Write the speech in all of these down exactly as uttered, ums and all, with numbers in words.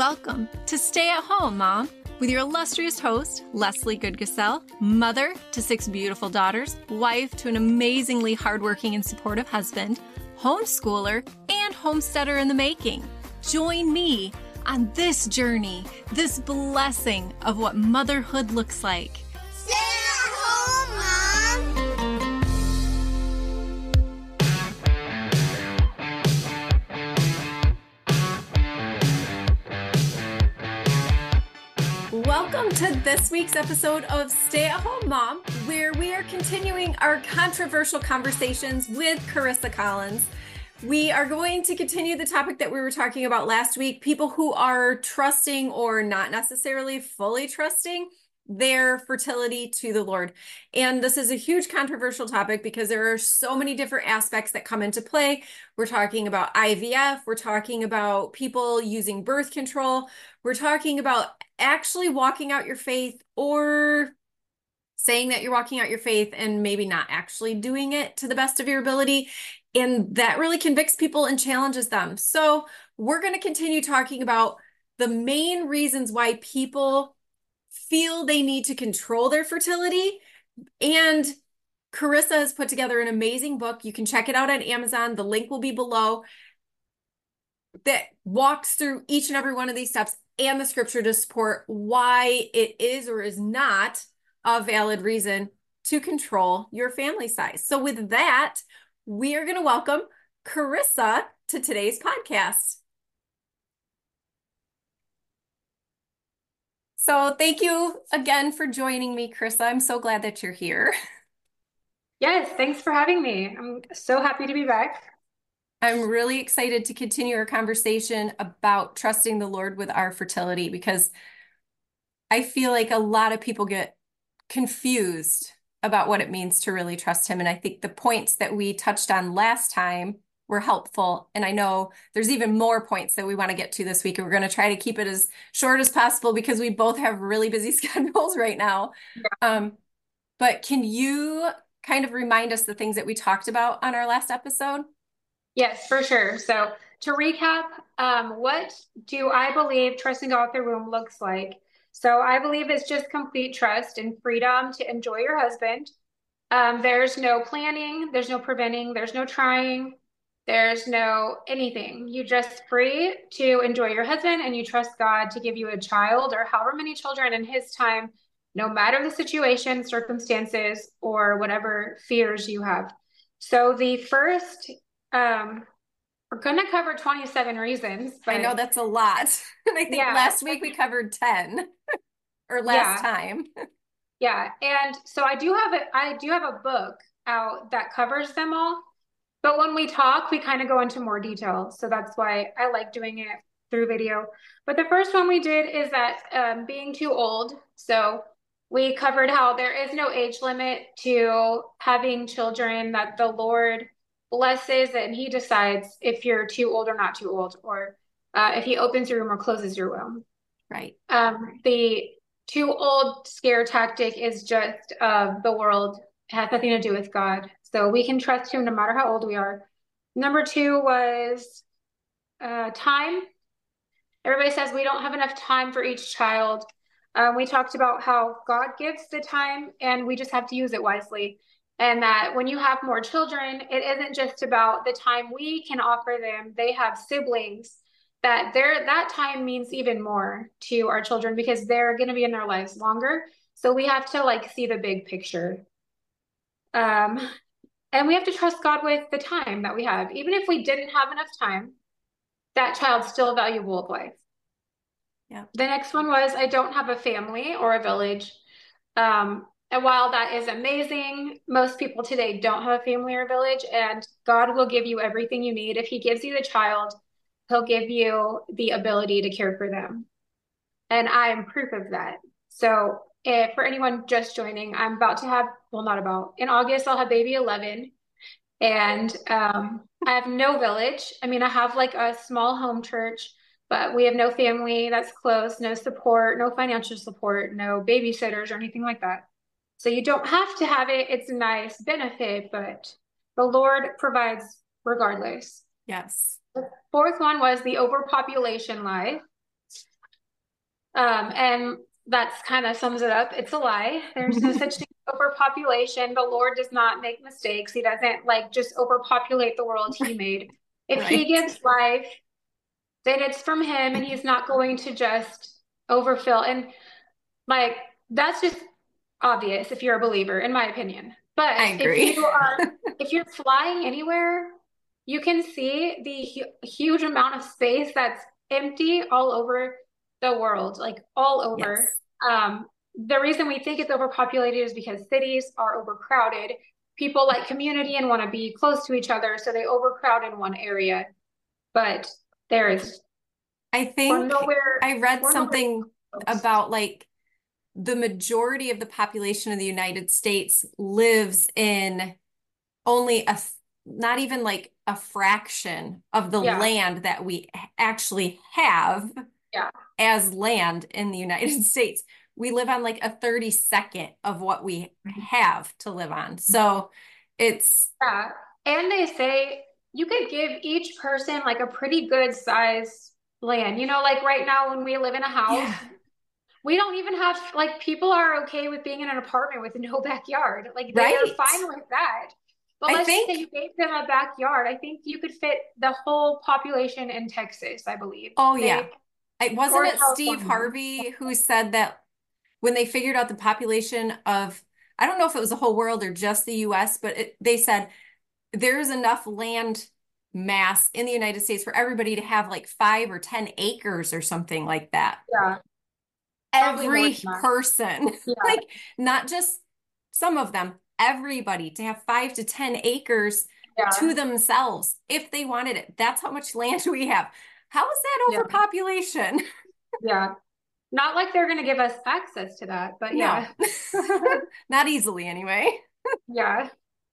Welcome to Stay at Home, Mom, with your illustrious host, Leslie Goodgesell, mother to six beautiful daughters, wife to an amazingly hardworking and supportive husband, homeschooler, and homesteader in the making. Join me on this journey, this blessing of what motherhood looks like. Stay at home, Mom! Welcome to this week's episode of Stay at Home, Mom, where we are continuing our controversial conversations with Carissa Collins. We are going to continue the topic that we were talking about last week, people who are trusting or not necessarily fully trusting their fertility to the Lord. And this is a huge controversial topic because there are so many different aspects that come into play. We're talking about I V F, we're talking about people using birth control, we're talking about actually walking out your faith or saying that you're walking out your faith and maybe not actually doing it to the best of your ability. And that really convicts people and challenges them. So we're going to continue talking about the main reasons why people feel they need to control their fertility. And Carissa has put together an amazing book. You can check it out on Amazon. The link will be below, that walks through each and every one of these steps and the scripture to support why it is or is not a valid reason to control your family size. So with that, we are going to welcome Carissa to today's podcast. So thank you again for joining me, Carissa. I'm so glad that you're here. Yes, thanks for having me. I'm so happy to be back. I'm really excited to continue our conversation about trusting the Lord with our fertility, because I feel like a lot of people get confused about what it means to really trust Him. And I think the points that we touched on last time were helpful. And I know there's even more points that we want to get to this week. And we're going to try to keep it as short as possible because we both have really busy schedules right now. Yeah. Um, but can you kind of remind us the things that we talked about on our last episode? Yes, for sure. So to recap, um, what do I believe trusting God with your womb looks like? So I believe it's just complete trust and freedom to enjoy your husband. Um, there's no planning, there's no preventing, there's no trying, there's no anything. You just free to enjoy your husband, and you trust God to give you a child or however many children in His time, no matter the situation, circumstances, or whatever fears you have. So the first, um, we're going to cover twenty-seven reasons. But I know that's a lot. And I think yeah. last week we covered ten or last yeah. time. Yeah. And so I do have a, I do have a book out that covers them all. But when we talk, we kind of go into more detail. So that's why I like doing it through video. But the first one we did is that um, being too old. So we covered how there is no age limit to having children, that the Lord blesses and He decides if you're too old or not too old, or uh, if He opens your womb or closes your womb. Right. Um, the too old scare tactic is just uh, the world. It has nothing to do with God. So we can trust Him no matter how old we are. Number two was uh, time. Everybody says we don't have enough time for each child. Um, we talked about how God gives the time and we just have to use it wisely. And that when you have more children, it isn't just about the time we can offer them. They have siblings, that their that time means even more to our children because they're going to be in their lives longer. So we have to like see the big picture. Um, and we have to trust God with the time that we have. Even if we didn't have enough time, that child's still valuable of life. Yeah. The next one was, I don't have a family or a village. Um, and while that is amazing, most people today don't have a family or a village, and God will give you everything you need. If He gives you the child, He'll give you the ability to care for them. And I am proof of that. So if for anyone just joining, I'm about to have, well, not about, in August, I'll have baby eleven. And um, I have no village. I mean, I have like a small home church, but we have no family that's close, no support, no financial support, no babysitters or anything like that. So you don't have to have it. It's a nice benefit, but the Lord provides regardless. Yes. The fourth one was the overpopulation lie. Um, and that's kind of sums it up. It's a lie. There's no such thing as overpopulation. The Lord does not make mistakes. He doesn't like just overpopulate the world he made. If he Right. gives life, then it's from him and he's not going to just overfill. And like that's just obvious if you're a believer, in my opinion. I But if agree. you are, if you're flying anywhere, you can see the hu huge amount of space that's empty all over the world, like all over. Yes. Um, the reason we think it's overpopulated is because cities are overcrowded. People like community and want to be close to each other, so they overcrowd in one area. But there is, I we're think nowhere, I read we're nowhere something close. about like the majority of the population of the United States lives in only a, not even like a fraction of the Yeah, land that we actually have yeah. as land in the United States. We live on like a thirty-second of what we have to live on. So it's, Yeah. And they say you could give each person like a pretty good size land. You know, like right now when we live in a house, yeah, we don't even have like people are okay with being in an apartment with no backyard. Like they are right. fine with that. But I let's just say think, you gave them a backyard. I think you could fit the whole population in Texas, I believe. oh yeah. They It wasn't or it Steve California. Harvey who said that when they figured out the population of, I don't know if it was the whole world or just the U S, but it, they said there's enough land mass in the United States for everybody to have like five or ten acres or something like that. Yeah, probably more Every than that. person, Yeah, like not just some of them, everybody to have five to ten acres yeah, to themselves if they wanted it. That's how much land we have. How is that yeah, overpopulation? yeah. Not like they're gonna give us access to that, but No, yeah. not easily anyway. Yeah.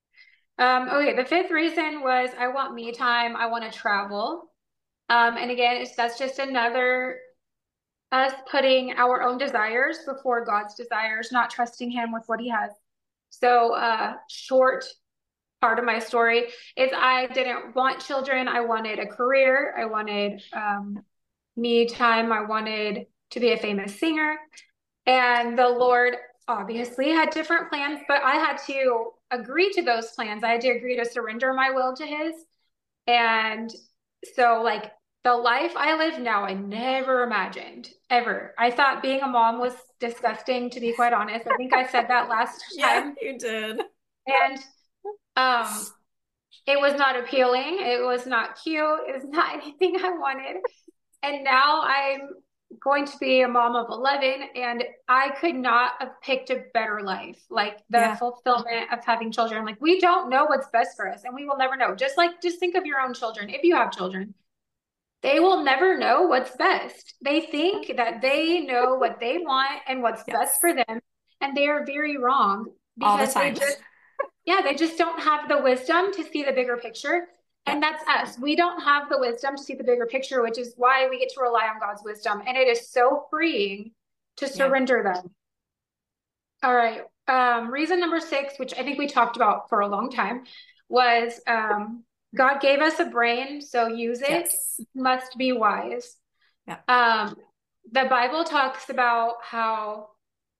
Um, okay, the fifth reason was I want me time. I want to travel. Um, and again, it's that's just another us putting our own desires before God's desires, not trusting Him with what He has. So, uh, short part of my story is I didn't want children. I wanted a career. I wanted um, me time. I wanted to be a famous singer. And the Lord obviously had different plans, but I had to agree to those plans. I had to agree to surrender my will to His. And so, like, the life I live now, I never imagined ever. I thought being a mom was disgusting, to be quite honest. I think I said that last Yeah, time. you did. And um, it was not appealing. It was not cute. It was not anything I wanted. And now I'm going to be a mom of eleven, and I could not have picked a better life. Like the Yeah. fulfillment of having children. Like we don't know what's best for us, and we will never know. Just like, just think of your own children. If you have children, they will never know what's best. They think that they know what they want and what's best Yes. for them, and they are very wrong All the because they time. just yeah, they just don't have the wisdom to see the bigger picture. Yeah. And that's us. We don't have the wisdom to see the bigger picture, which is why we get to rely on God's wisdom. And it is so freeing to Yeah. surrender them. All right. Um, reason number six, which I think we talked about for a long time, was um, God gave us a brain, so use it. Yes. Must be wise. Yeah. Um, the Bible talks about how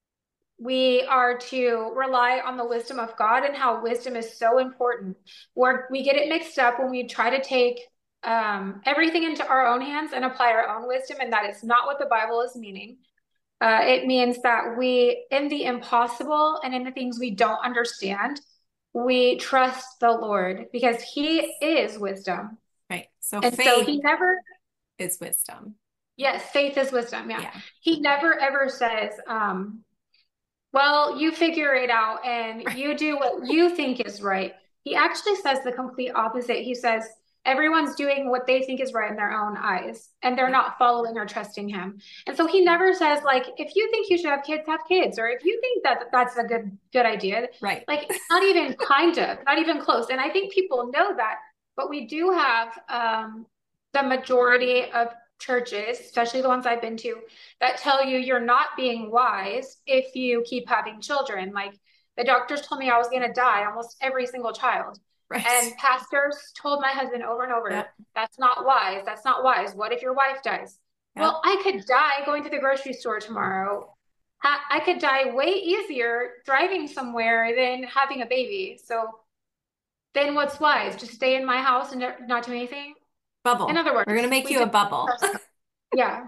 we are to rely on the wisdom of God and how wisdom is so important. Where we get it mixed up when we try to take um, everything into our own hands and apply our own wisdom, and that is not what the Bible is meaning. Uh, it means that we, in the impossible and in the things we don't understand, we trust the Lord because He is wisdom. Right. So And so faith He never, is wisdom. yes, faith is wisdom. Yeah. Yeah. He never ever says, um, well, you figure it out and you do what you think is right. He actually says the complete opposite. He says everyone's doing what they think is right in their own eyes and they're Yeah. not following or trusting him. And so he never says like, if you think you should have kids, have kids, or if you think that that's a good good idea. Right. Like not even kind of, not even close. And I think people know that, but we do have um, the majority of churches, especially the ones I've been to, that tell you you're not being wise if you keep having children. Like the doctors told me I was going to die almost every single child. Right. And pastors told my husband over and over, Yeah. that's not wise. That's not wise. What if your wife dies? Well, I could die going to the grocery store tomorrow. Ha- I could die way easier driving somewhere than having a baby. So then what's wise? Just stay in my house and not do anything? In Bubble. other words, We're going to make we you a just bubble. yeah.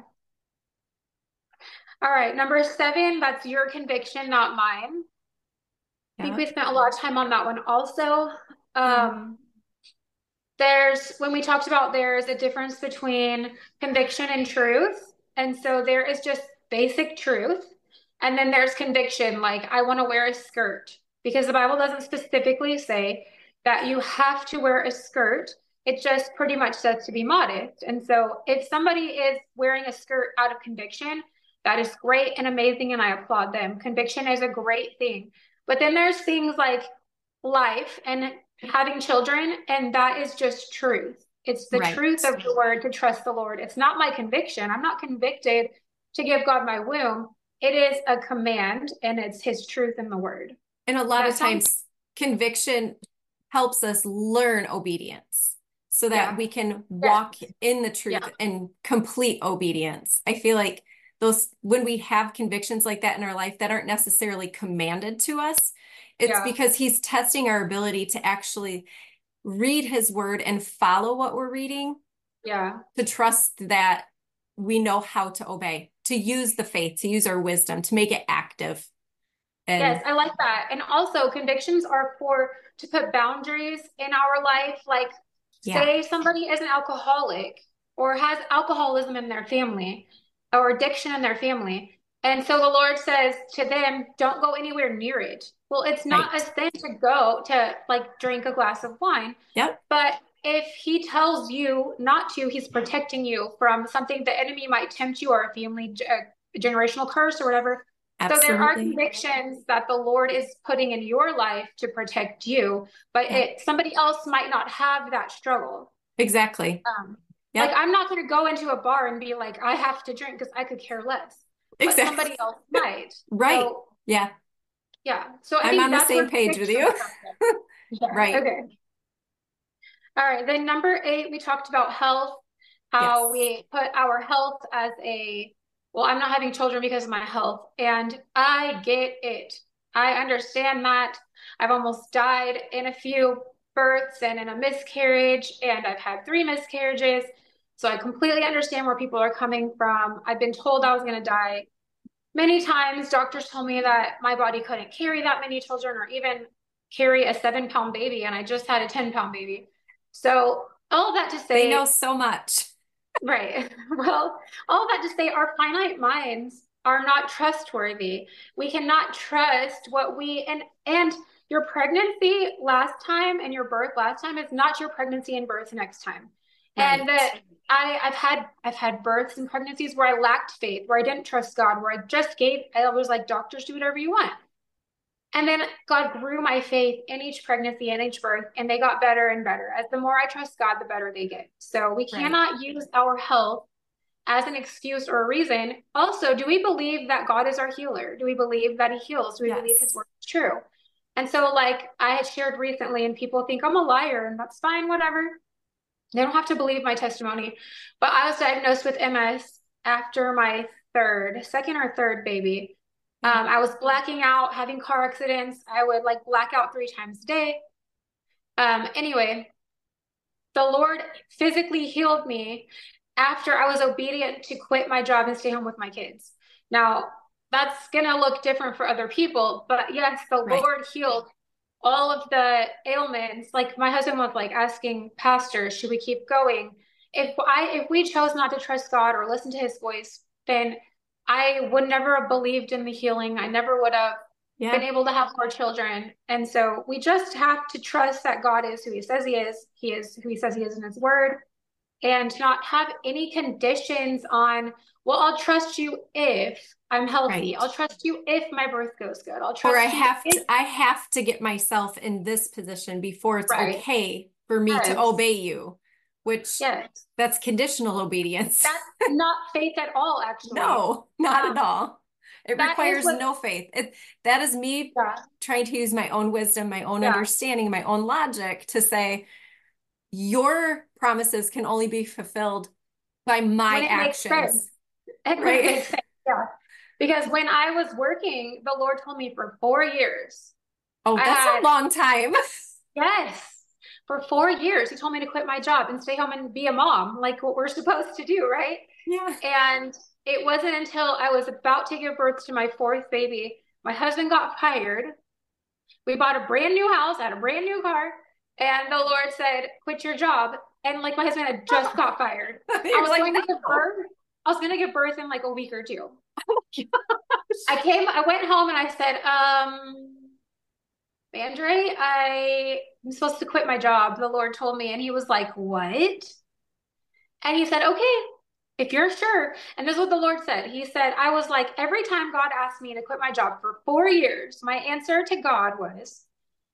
All right, number seven, that's your conviction, not mine. I think Yeah. we spent a lot of time on that one also. Yeah. Um, there's, when we talked about there's a difference between conviction and truth. And so there is just basic truth. And then there's conviction, like I want to wear a skirt, because the Bible doesn't specifically say that you have to wear a skirt. It just pretty much says to be modest. And so if somebody is wearing a skirt out of conviction, that is great and amazing, and I applaud them. Conviction is a great thing. But then there's things like life and having children, and that is just truth. It's the Right. truth of the word to trust the Lord. It's not my conviction. I'm not convicted to give God my womb. It is a command, and it's his truth in the word. And a lot That of times sounds- conviction helps us learn obedience so that Yeah. we can walk in the truth Yeah. and complete obedience. I feel like those, when we have convictions like that in our life that aren't necessarily commanded to us, it's Yeah. because he's testing our ability to actually read his word and follow what we're reading, Yeah. to trust that we know how to obey, to use the faith, to use our wisdom, to make it active. And Yes, I like that. And also convictions are for to put boundaries in our life. Like yeah, say somebody is an alcoholic or has alcoholism in their family or addiction in their family. And so the Lord says to them, don't go anywhere near it. Well, it's not right. a sin to go to like drink a glass of wine. Yep. But if he tells you not to, he's protecting you from something the enemy might tempt you, or a family a generational curse or whatever. So there are Absolutely. convictions that the Lord is putting in your life to protect you, but Yep. it somebody else might not have that struggle. Exactly. Um, Yep. Like I'm not going to go into a bar and be like, I have to drink because I could care less, but Exactly. somebody else might. Right. So, Yeah. yeah. So I I'm think on the that's same where page with conviction you. comes in. Yeah. Right. Okay. All right. Then number eight, we talked about health, how Yes. we put our health as a, well, I'm not having children because of my health. And I get it. I understand that. I've almost died in a few births and in a miscarriage, and I've had three miscarriages. So I completely understand where people are coming from. I've been told I was going to die many times. Doctors told me that my body couldn't carry that many children or even carry a seven pound baby, and I just had a ten pound baby. So all of that to say, They know so much. right. Well, all of that to say, our finite minds are not trustworthy. We cannot trust what we, and, and your pregnancy last time and your birth last time is not your pregnancy and birth next time. Right. And that I, I've had, I've had births and pregnancies where I lacked faith, where I didn't trust God, where I just gave, I was like, doctors, do whatever you want. And then God grew my faith in each pregnancy and each birth, and they got better and better. As the more I trust God, the better they get. So we Right. cannot use our health as an excuse or a reason. Also, do we believe that God is our healer? Do we believe that he heals? Do we Yes. believe his word is true? And so, like I had shared recently, and people think I'm a liar, and that's fine, whatever. They don't have to believe my testimony. But I was diagnosed with M S after my third, second or third baby. Um, I was blacking out, having car accidents. I would like black out three times a day. Um, anyway, the Lord physically healed me after I was obedient to quit my job and stay home with my kids. Now, that's going to look different for other people, but yes, the Right. Lord healed all of the ailments. Like my husband was like asking pastors, should we keep going? If I, if we chose not to trust God or listen to his voice, then I would never have believed in the healing. I never would have Yeah. been able to have more children. And so we just have to trust that God is who he says he is. He is who he says he is in his word, and not have any conditions on, well, I'll trust you if I'm healthy. Right. I'll trust you if my birth goes good. I'll trust Or I you have if, to, I have to get myself in this position before it's Right. okay for me Yes. to obey you, which yes, that's conditional obedience. that's not faith at all, actually. No, not Um, at all. It that is requires what- no faith. It, that is me Yeah. trying to use my own wisdom, my own Yeah. understanding, my own logic to say, your promises can only be fulfilled by my When it makes actions. sense. It couldn't Right. make sense. Yeah. Because when I was working, the Lord told me for four years, Oh, I that's had, a long time. yes, for four years, he told me to quit my job and stay home and be a mom, like what we're supposed to do, right? Yeah. And it wasn't until I was about to give birth to my fourth baby, my husband got fired. We bought a brand new house, had a brand new car, and the Lord said, quit your job. And like my husband had just got fired. I You're was like, going no. to give birth. I was going to give birth in like a week or two. I Gosh. came, I went home and I said, um, Andre, I am supposed to quit my job. The Lord told me. And he was like, what? And he said, okay, if you're sure. And this is what the Lord said. He said, I was like, every time God asked me to quit my job for four years, my answer to God was,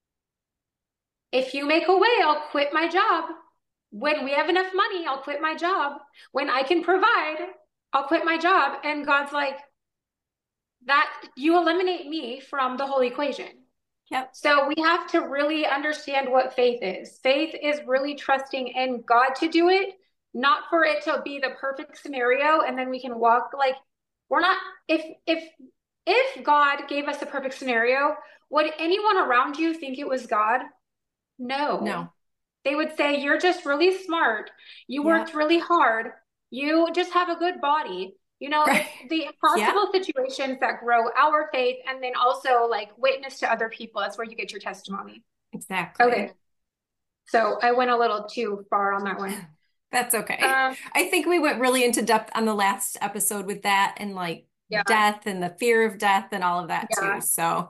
if you make a way, I'll quit my job. When we have enough money, I'll quit my job. When I can provide, I'll quit my job. And God's like, that you eliminate me from the whole equation. Yep. So we have to really understand what faith is. Faith is really trusting in God to do it, not for it to be the perfect scenario and then we can walk like we're not if if if God gave us a perfect scenario, would anyone around you think it was God? No. No. They would say you're just really smart. You Yep. worked really hard. You just have a good body. You know, Right. it's the Yeah. impossible situations that grow our faith and then also like witness to other people. That's where you get your testimony. Exactly. Okay. So I went a little too far on that one. That's okay. Um, I think we went really into depth on the last episode with that and like yeah, death and the fear of death and all of that too. yeah. So,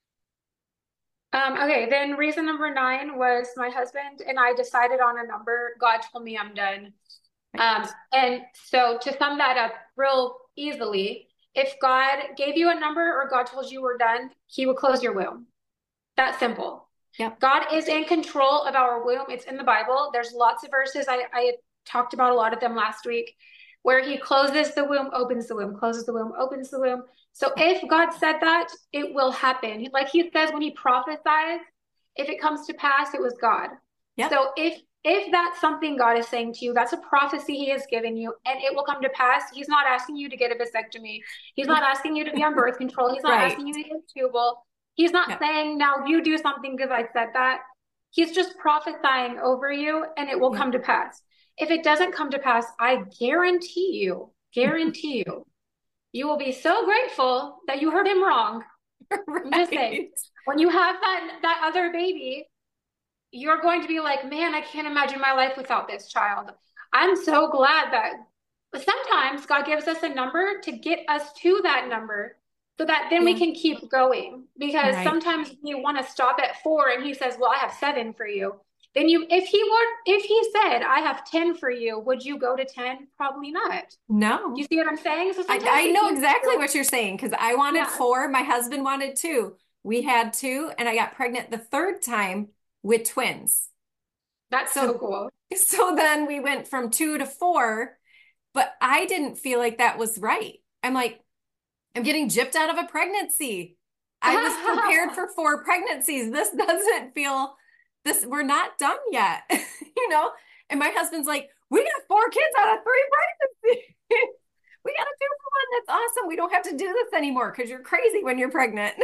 Um, okay, then reason number nine was my husband and I decided on a number. God told me I'm done. right. Um, and so to sum that up real easily, if God gave you a number or God told you we're done, he would close your womb. That simple. Yep. God is in control of our womb. It's in the Bible. There's lots of verses. I, I talked about a lot of them last week where he closes the womb, opens the womb, closes the womb, opens the womb. So if God said that, it will happen. Like he says when he prophesies, if it comes to pass, it was God. Yep. So if if that's something God is saying to you, that's a prophecy he has given you and it will come to pass. He's not asking you to get a vasectomy. He's not asking you to be on birth control. He's not Right. asking you to get tubal. He's not Yep. saying now you do something because I said that. He's just prophesying over you and it will Yep. come to pass. If it doesn't come to pass, I guarantee you, guarantee you, you will be so grateful that you heard him wrong. I'm just saying, Right. when you have that that other baby, you're going to be like, man, I can't imagine my life without this child. I'm so glad that sometimes God gives us a number to get us to that number so that then we Yeah. can keep going. Because Right. sometimes we want to stop at four and he says, well, I have seven for you. Then you, if he were, if he said, I have ten for you, would you go to ten? Probably not. Do you No. see what I'm saying? So I, sometimes I he know keeps exactly you. what you're saying because I wanted Yeah. four. My husband wanted two. We had two, and I got pregnant the third time with twins. That's so So, cool. so then we went from two to four, but I didn't feel like that was right. I'm like, I'm getting gypped out of a pregnancy. I was prepared for four pregnancies. This doesn't feel this, we're not done yet, you know? And my husband's like, we got four kids out of three pregnancies. We got a two for one. That's awesome. We don't have to do this anymore because you're crazy when you're pregnant.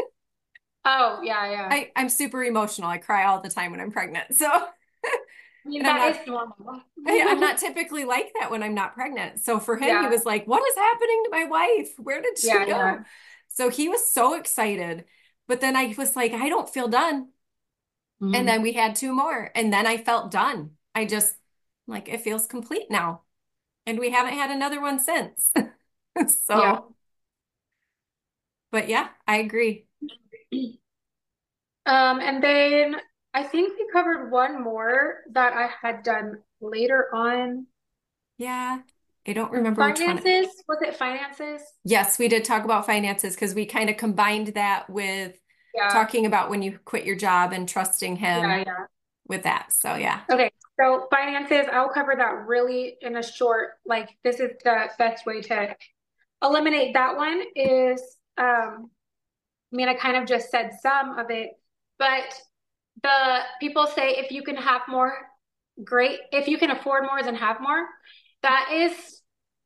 Oh, yeah, yeah. I, I'm super emotional. I cry all the time when I'm pregnant. So, I mean, and I'm that not is normal. I, I'm not typically like that when I'm not pregnant. So for him, he Yeah, was like, what is happening to my wife? Where did she yeah, yeah. go? So he was so excited. But then I was like, I don't feel done. And Mm. then we had two more. And then I felt done. I just like it feels complete now. And we haven't had another one since. Yeah. So, but yeah, I agree. Um, and then I think we covered one more that I had done later on. Yeah. I don't remember which one. Finances, was it finances? Yes, we did talk about finances because we kind of combined that with Yeah, talking about when you quit your job and trusting yeah, him yeah. with that. So yeah. Okay, so finances, I'll cover that really in a short, like this is the best way to eliminate that one is um I mean I kind of just said some of it, but the people say if you can have more, great. If you can afford more than have more, that is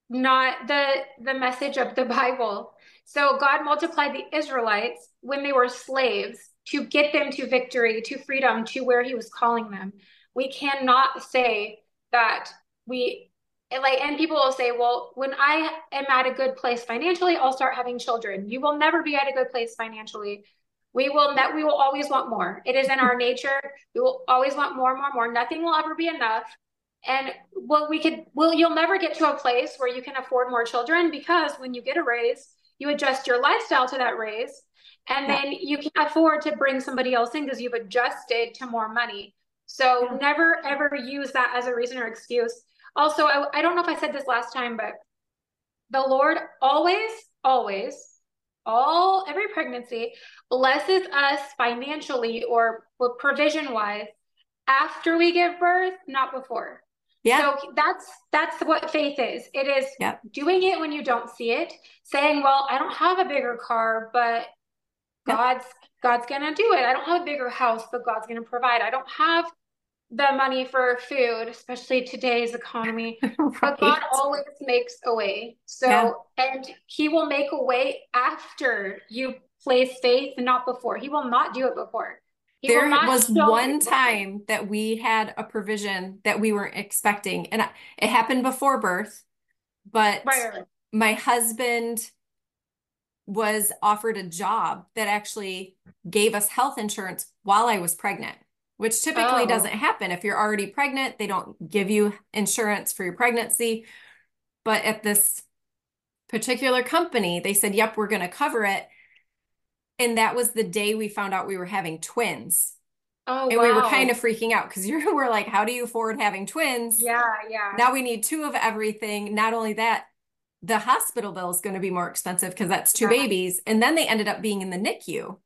not the the message of the Bible. So God multiplied the Israelites when they were slaves to get them to victory, to freedom, to where he was calling them. We cannot say that we like, and people will say, well, when I am at a good place financially, I'll start having children. You will never be at a good place financially. We will that we will always want more. It is in our nature. We will always want more, more, more. Nothing will ever be enough. And well, we could, well, you'll never get to a place where you can afford more children, because when you get a raise, you adjust your lifestyle to that raise. And Yeah. then you can afford to bring somebody else in because you've adjusted to more money. So Yeah. never ever use that as a reason or excuse. Also, I, I don't know if I said this last time, but the Lord always, always, all every pregnancy blesses us financially or provision wise after we give birth, not before. Yeah. So that's that's what faith is. It is Yeah. doing it when you don't see it, saying, "Well, I don't have a bigger car, but Yeah. God's God's gonna do it. I don't have a bigger house, but God's gonna provide. I don't have the money for food, especially today's economy, but God Right. always makes a way. Yeah. So, and He will make a way after you place faith, not before. He will not do it before. He will There not was show you one before. time that we had a provision that we weren't expecting, and I- it happened before birth, but Right, right, right. my husband was offered a job that actually gave us health insurance while I was pregnant, which typically doesn't Oh, happen. If you're already pregnant, they don't give you insurance for your pregnancy. But at this particular company, they said, yep, we're going to cover it. And that was the day we found out we were having twins. oh, And we were kind of wow. freaking out because you were like, how do you afford having twins? Yeah, yeah, Now we need two of everything. Not only that, the hospital bill is going to be more expensive because that's two yeah, babies. And then they ended up being in the N I C U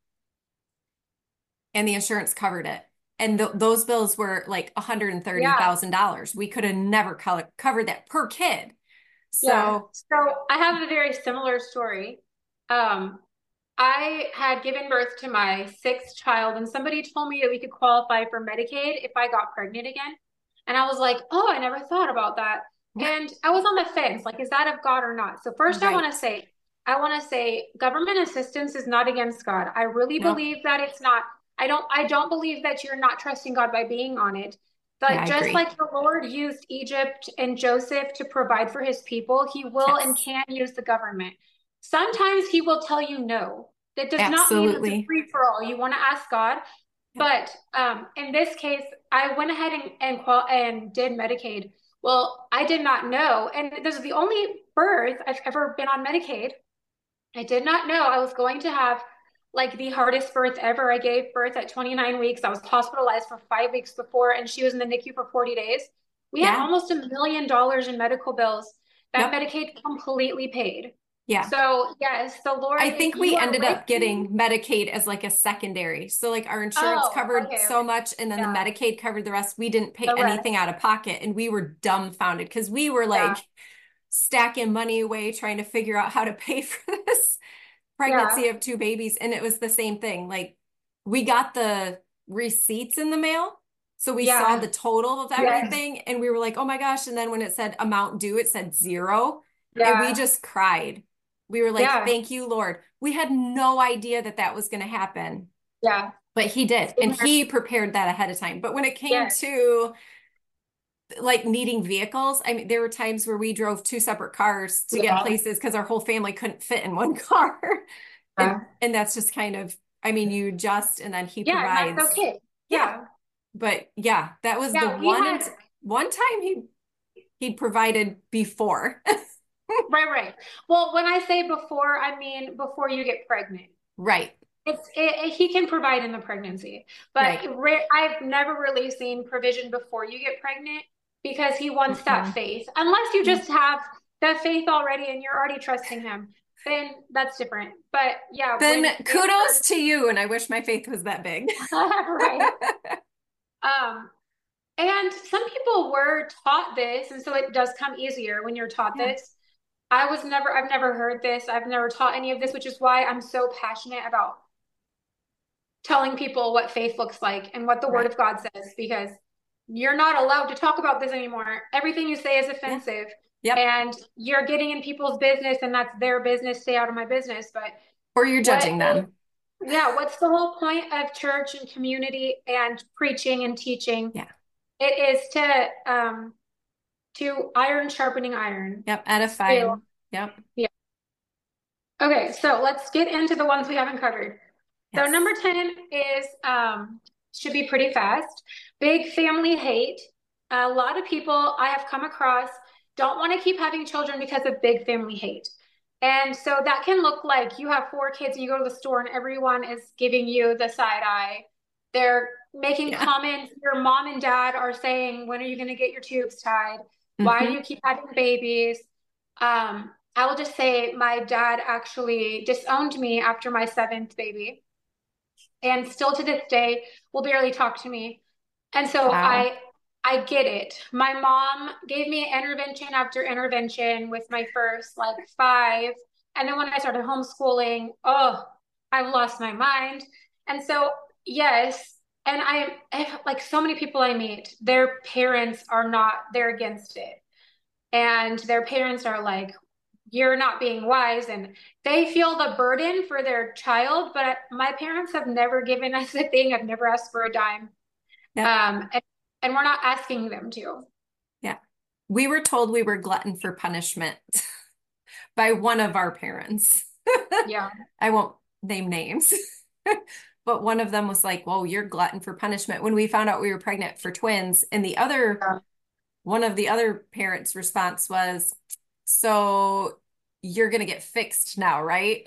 and the insurance covered it. And th those bills were like yeah, one hundred thirty thousand dollars. We could have never co covered that per kid. yeah. So, So I have a very similar story. Um, I had given birth to my sixth child, and somebody told me that we could qualify for Medicaid if I got pregnant again. And I was like, oh, I never thought about that. And I was on the fence, like, is that of God or not? So first I want to right. say, I want to say government assistance is not against God. I really No, believe that it's not. I don't I don't believe that you're not trusting God by being on it. yeah, But I just agree. like the Lord used Egypt and Joseph to provide for his people, he will and Yes, can use the government. Sometimes he will tell you no. That does not mean it's a absolutely. free for all. You want to ask God. Yep. But um, in this case, I went ahead and and, qual- and did Medicaid. Well, I did not know, and this is the only birth I've ever been on Medicaid. I did not know I was going to have like the hardest birth ever. I gave birth at twenty-nine weeks. I was hospitalized for five weeks before, and she was in the N I C U for forty days. We had Yeah. almost a million dollars in medical bills that Yep. Medicaid completely paid. Yeah. So, yes, the I Lord, if think you we are ended with up me, getting Medicaid as like a secondary. So like our insurance oh, covered okay, so okay. much and then the Yeah, Medicaid covered the rest. We didn't pay the anything rest. out of pocket and we were dumbfounded because we were Yeah, like stacking money away trying to figure out how to pay for this yeah, pregnancy of two babies. And it was the same thing. Like we got the receipts in the mail. So we saw yeah, the total of yes, everything and we were like, oh my gosh. And then when it said amount due, it said zero. And we yeah, just cried. We were like, yeah, thank you, Lord. We had no idea that that was going to happen, yeah. but he did. And Same here. he prepared that ahead of time. But when it came Yes. to like needing vehicles, I mean, there were times where we drove two separate cars to get Yeah. places because our whole family couldn't fit in one car. And Yeah. and that's just kind of, I mean, you adjust and then he Yeah, and that's provides. okay. Yeah. Yeah. But yeah, that was the Yeah, we one and had one time he he provided before. right, right. Well, when I say before, I mean before you get pregnant. Right. It's it, it- he can provide in the pregnancy, but Right. re I've never really seen provision before you get pregnant because he wants that Mm-mm. faith. Unless you Yeah. just have that faith already and you're already trusting him, then that's different. But yeah, Then when they kudos were to you, and I wish my faith was that big. right. Um, And some people were taught this, and so it does come easier when you're taught Yeah. this. I was never, I've never heard this. I've never taught any of this, which is why I'm so passionate about telling people what faith looks like and what the Word Right. of God says, because you're not allowed to talk about this anymore. Everything you say is Yeah. offensive. Yep. And you're getting in people's business and that's their business. Stay out of my business. But Or you're what judging them. yeah, what's the whole point of church and community and preaching and teaching? Yeah. It is to um to iron sharpening iron. Yep. To, Edifying. Yep. yeah. Okay, so let's get into the ones we haven't covered. So Yes. number ten is um should be pretty fast. Big family hate. A lot of people I have come across don't want to keep having children because of big family hate. And so that can look like you have four kids and you go to the store and everyone is giving you the side eye. They're making Yeah. comments. Your mom and dad are saying, when are you going to get your tubes tied? Why do Hmm. you keep having babies? Um, I will just say my dad actually disowned me after my seventh baby and still to this day will barely talk to me. And so Wow. I I get it. My mom gave me intervention after intervention with my first like five. And then when I started homeschooling, oh, I've lost my mind. And so yes, and I, I like so many people I meet, their parents are not, they're against it. And their parents are like, you're not being wise, and they feel the burden for their child. But my parents have never given us a thing. I've never asked for a dime. Yep. Um, and, and we're not asking them to. Yeah. We were told we were glutton for punishment by one of our parents. Yeah. I won't name names, but one of them was like, "Whoa, you're glutton for punishment." When we found out we were pregnant for twins, and the other Yeah. one of the other parents' response was, "So you're gonna get fixed now, right?"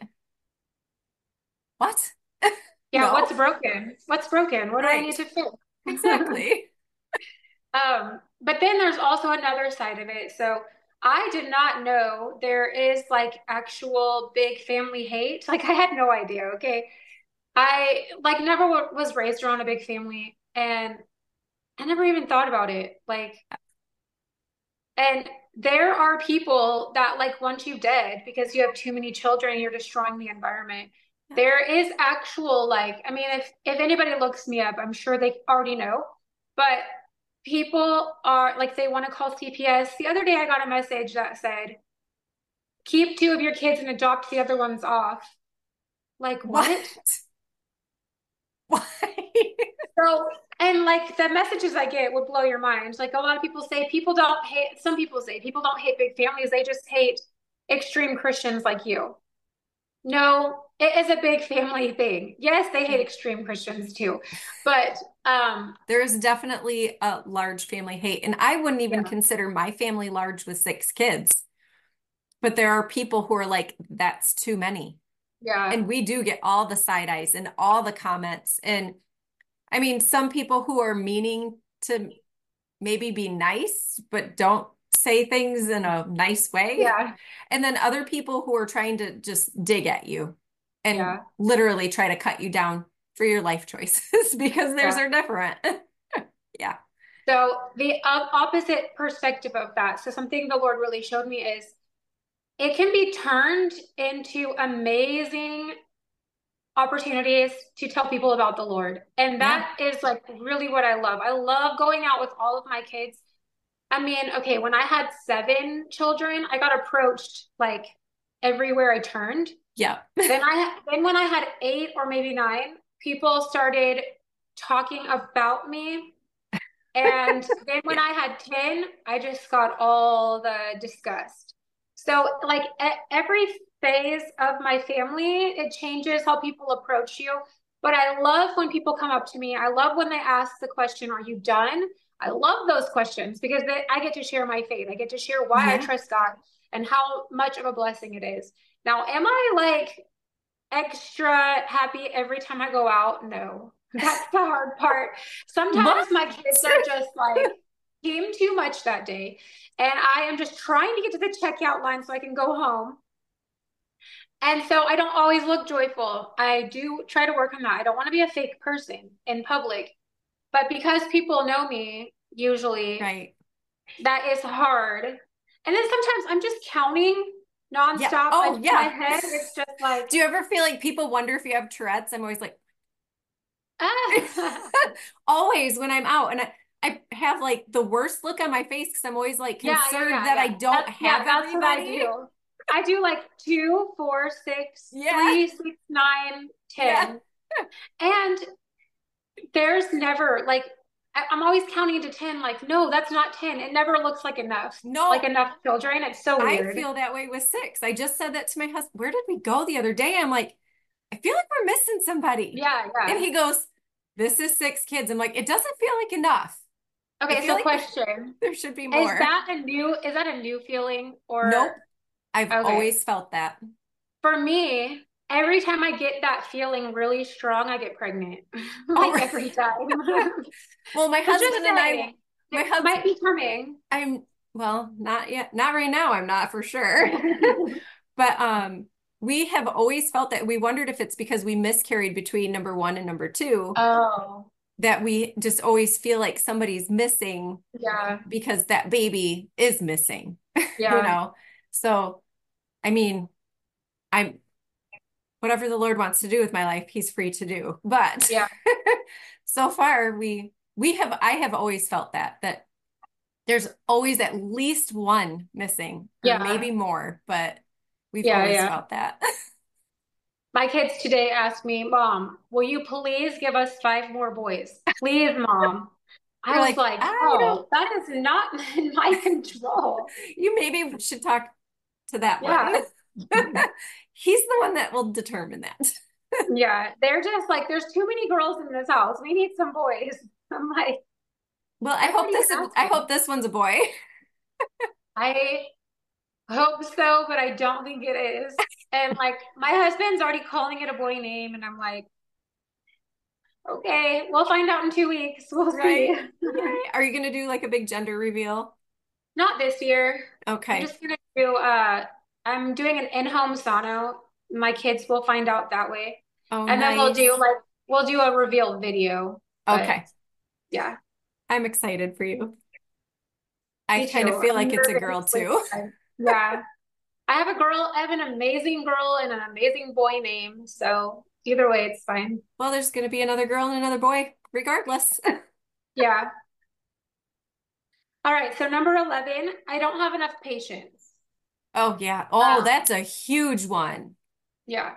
What? Yeah. No. What's broken? What's broken? What do I Right. need to fix? Exactly. Um, but then there's also another side of it. So I did not know there is like actual big family hate. Like I had no idea. Okay. I like never w was raised around a big family and I never even thought about it. Like, and there are people that like want you dead because you have too many children and you're destroying the environment. There is actual like, I mean, if if anybody looks me up, I'm sure they already know, but people are like they want to call C P S. The other day I got a message that said, keep two of your kids and adopt the other ones off. Like, What? what? Why? So, and like the messages I get would blow your mind. Like a lot of people say people don't hate, some people say people don't hate big families, they just hate extreme Christians like you. No, it is a big family thing. Yes, they hate extreme Christians too. But um There's definitely a large family hate, and I wouldn't even yeah, consider my family large with six kids. But there are people who are like, that's too many. yeah, And we do get all the side eyes and all the comments. And I mean, some people who are meaning to maybe be nice, but don't say things in a nice way. yeah, And then other people who are trying to just dig at you and yeah, literally try to cut you down for your life choices because theirs yeah. are different. Yeah. So the uh, opposite perspective of that. So something the Lord really showed me is it can be turned into amazing opportunities to tell people about the Lord. And Yeah. that is like really what I love. I love going out with all of my kids. I mean, okay, when I had seven children, I got approached like everywhere I turned. Yeah. Then I then when I had eight or maybe nine, people started talking about me. And then when Yeah. I had ten, I just got all the disgust. So like e- every phase of my family, it changes how people approach you. But I love when people come up to me. I love when they ask the question, "Are you done?" I love those questions because they, I get to share my faith. I get to share why I Yeah. trust God and how much of a blessing it is. Now, am I like extra happy every time I go out? No, that's the hard part. What? Sometimes my kids are just like, came too much that day. And I am just trying to get to the checkout line so I can go home. And so I don't always look joyful. I do try to work on that. I don't want to be a fake person in public. But because people know me, usually Right. that is hard. And then sometimes I'm just counting Yeah. nonstop. I, Oh, in my yeah. head, it's just like, Do you ever feel like people wonder if you have Tourette's? I'm always like, ah. always when I'm out. And I, I have like the worst look on my face because I'm always like Yeah, yeah, concerned yeah, that I yeah. don't That's yeah, have that's what I everybody. do. I do like two, four, six, Yeah. three, six, nine, Yeah. ten. And there's never like I, I'm always counting to ten, like, no, that's not ten. It never looks like enough, like No, enough children. It's so I weird. feel that way with six. I just said that to my husband. Where did we go the other day? I'm like, I feel like we're missing somebody. Yeah, And yeah. he goes, this is six kids. I'm like, it doesn't feel like enough. I Okay, feel so like question. there should be Is more. that a new is that a new feeling or Nope. I've okay. always felt that. For me, every time I get that feeling really strong, I get pregnant. Oh, Like every time. well, my So just husband and I, saying, my it husband, might be coming. I'm, well, not yet. Not right now. I'm not for sure. But um, we have always felt that we wondered if it's because we miscarried between number one and number two, Oh, that we just always feel like somebody's missing yeah. because that baby is missing, you Yeah. know? So, I mean, I'm whatever the Lord wants to do with my life, he's free to do. But Yeah. so far we we have I have always felt that that there's always at least one missing or Yeah. maybe more, but we've Yeah. always Yeah. felt that. My kids today asked me, Mom, will you please give us five more boys? Please, Mom. I You're was like, like, I don't oh, that is not in my control. you maybe should talk to that one. Yeah. He's the one that will determine that. Yeah. They're just like, there's too many girls in this house. We need some boys. I'm like, Well, I that's hope what he's this I asking. hope this one's a boy. I hope so, but I don't think it is. And like, my husband's already calling it a boy name, and I'm like, okay, we'll find out in two weeks. We'll Right? see. Yay. Are you gonna do like a big gender reveal? Not this year. I'm Okay. just gonna do uh I'm doing an in-home sono. My kids will find out that way. Oh, And then we'll nice. do like we'll do a reveal video. But Okay. yeah, I'm excited for you. I me kind of too. feel I'm like it's a girl nervously too. excited. Yeah. I have a girl, I have an amazing girl and an amazing boy name. So either way, it's fine. Well, there's gonna be another girl and another boy, regardless. Yeah. All right. So number eleven, I don't have enough patience. Oh yeah. Oh, Um, that's a huge one. yeah.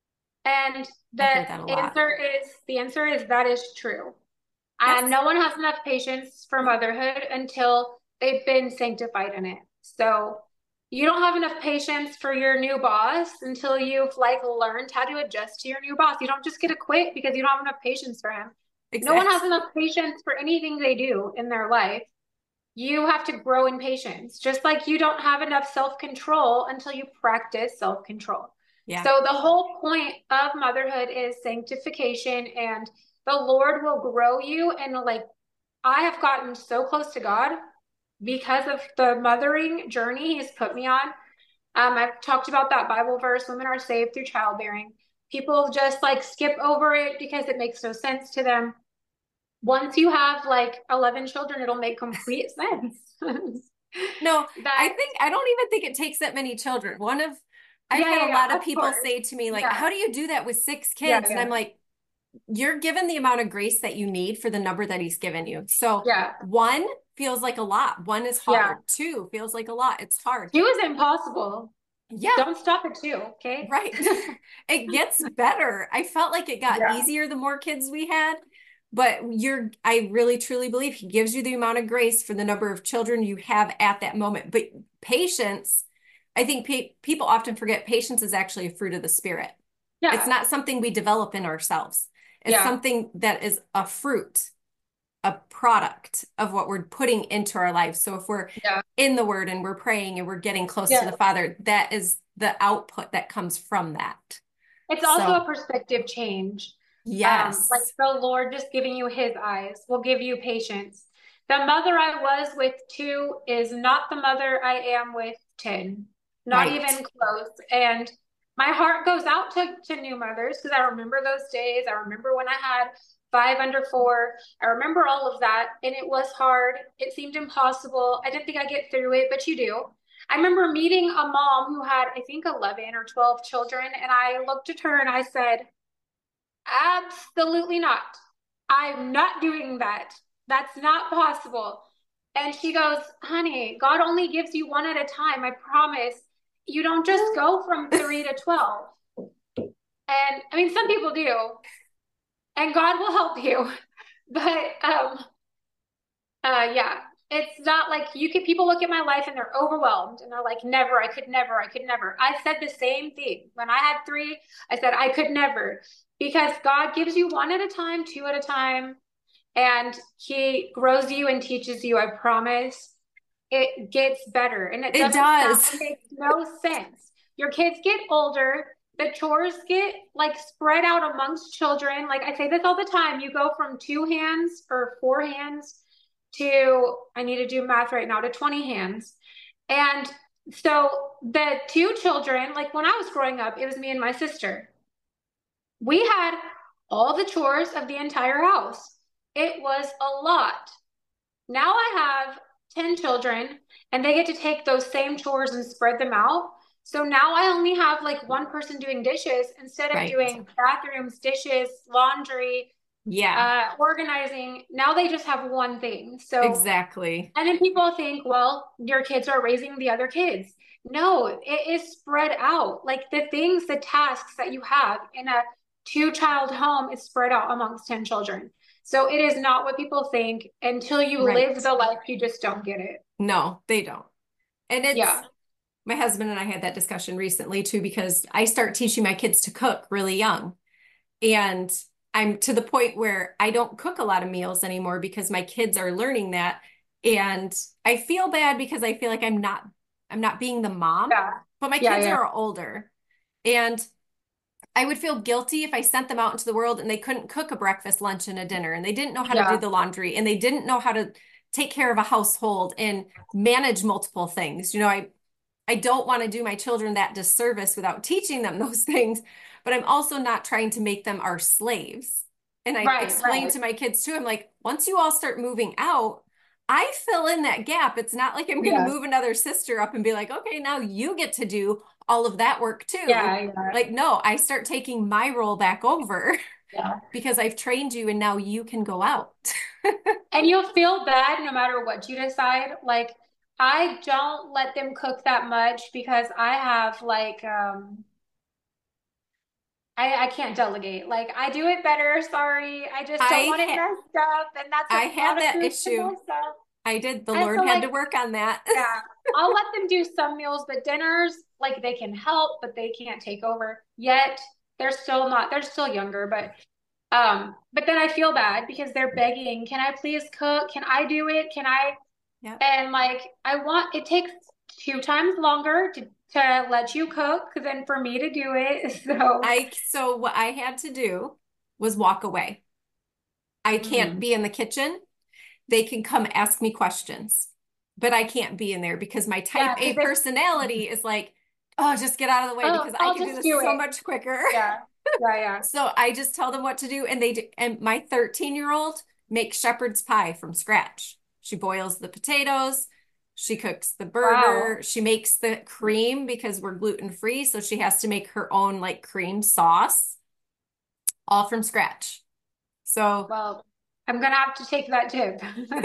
And I the hear that a lot. answer is the answer is that is true. Yes. And no one has enough patience for motherhood until they've been sanctified in it. So you don't have enough patience for your new boss until you've like learned how to adjust to your new boss. You don't just get to quit because you don't have enough patience for him. No one Exactly. has enough patience for anything they do in their life. You have to grow in patience, just like you don't have enough self-control until you practice self-control. Yeah. So the whole point of motherhood is sanctification, and the Lord will grow you. And like, I have gotten so close to God because of the mothering journey He's put me on. Um, I've talked about that Bible verse, women are saved through childbearing. People just like skip over it because it makes no sense to them. Once you have like eleven children, it'll make complete sense. No, I That, think I don't even think it takes that many children. One of I've yeah, had yeah, a lot yeah, of of people course. say to me like, Yeah, "How do you do that with six yeah, kids?" And yeah, I'm like, "You're given the amount of grace that you need for the number that he's given you." So, yeah, one feels like a lot. One is yeah. hard. Two feels like a lot. It's hard. Two is impossible. Yeah, Don't stop at two, okay? right. It gets better. I felt like it got Yeah, easier the more kids we had, but you're, I really truly believe he gives you the amount of grace for the number of children you have at that moment. But patience, I think pe people often forget patience is actually a fruit of the spirit. It's yeah, not something we develop in ourselves. It's yeah, something that is a fruit, a product of what we're putting into our lives. So if we're yeah, in the word and we're praying and we're getting close to yeah. the Father, that is the output that comes from that. It's also So, a perspective change. Um, like yes, the Lord just giving you his eyes will give you patience. The mother I was with two is not the mother I am with ten, not right. even close. And my heart goes out to, to new mothers because I remember those days. I remember when I had five under four. I remember all of that. And it was hard. It seemed impossible. I didn't think I'd get through it, but you do. I remember meeting a mom who had, I think, eleven or twelve children. And I looked at her and I said, absolutely not. I'm not doing that. That's not possible. And she goes, honey, God only gives you one at a time. I promise. You don't just go from three to twelve. And I mean, some people do, and God will help you. But um, uh, yeah, it's not like you can, people look at my life and they're overwhelmed and they're like, never, I could never, I could never. I said the same thing. When I had three, I said, I could never, because God gives you one at a time, two at a time, and He grows you and teaches you. I promise it gets better, and it It doesn't does. sound, it makes no sense. Your kids get older, the chores get like spread out amongst children. Like I say this all the time, you go from two hands or four hands to, I need to do math right now, to twenty hands. And so the two children, like when I was growing up, it was me and my sister. We had all the chores of the entire house. It was a lot. Now I have ten children and they get to take those same chores and spread them out. So now I only have like one person doing dishes instead of Right. doing bathrooms, dishes, laundry, Yeah, uh, organizing. Now they just have one thing. So, exactly. and then people think, well, your kids are raising the other kids. No, it is spread out. Like the things, the tasks that you have in a two child home is spread out amongst ten children. So it is not what people think. Until you Right. live the life, you just don't get it. No, they don't. And it's, Yeah. my husband and I had that discussion recently too, because I start teaching my kids to cook really young. And I'm to the point where I don't cook a lot of meals anymore because my kids are learning that. And I feel bad because I feel like I'm not, I'm not being the mom, Yeah. but my Yeah. kids Yeah. are older. And I would feel guilty if I sent them out into the world and they couldn't cook a breakfast, lunch, and a dinner, and they didn't know how to do Yeah. the laundry, and they didn't know how to take care of a household and manage multiple things. You know, I I don't want to do my children that disservice without teaching them those things, but I'm also not trying to make them our slaves. And I Right. explained Right. to my kids too, I'm like, once you all start moving out, I fill in that gap. It's not like I'm going to Yeah. move another sister up and be like, okay, now you get to do all of that work too. Yeah. Yeah. Like, no, I start taking my role back over Yeah. because I've trained you and now you can go out. And you'll feel bad no matter what you decide. Like, I don't let them cook that much because I have like um I, I can't delegate. Like I do it better. Sorry. I just don't I want it had messed up. And that's I a lot had of that food to issue. mess up. I did. The And Lord so had like, to work on that. yeah, I'll let them do some meals, but dinners, like they can help, but they can't take over yet. They're still not, they're still younger, but um, but then I feel bad because they're begging, can I please cook? Can I do it? Can I? Yep. And like I want it takes two times longer to to let you cook than for me to do it. So I so what I had to do was walk away. I can't mm, be in the kitchen. They can come ask me questions, but I can't be in there because my type yeah, A because they personality is like, oh, just get out of the way oh, because I I'll can do just this do so it. much quicker. Yeah. Yeah, yeah. So I just tell them what to do, and they do. And my thirteen year old makes shepherd's pie from scratch. She boils the potatoes, she cooks the Wow. burger, she makes the cream because we're gluten free, so she has to make her own like cream sauce, all from scratch. So, Well, I'm gonna have to take that tip.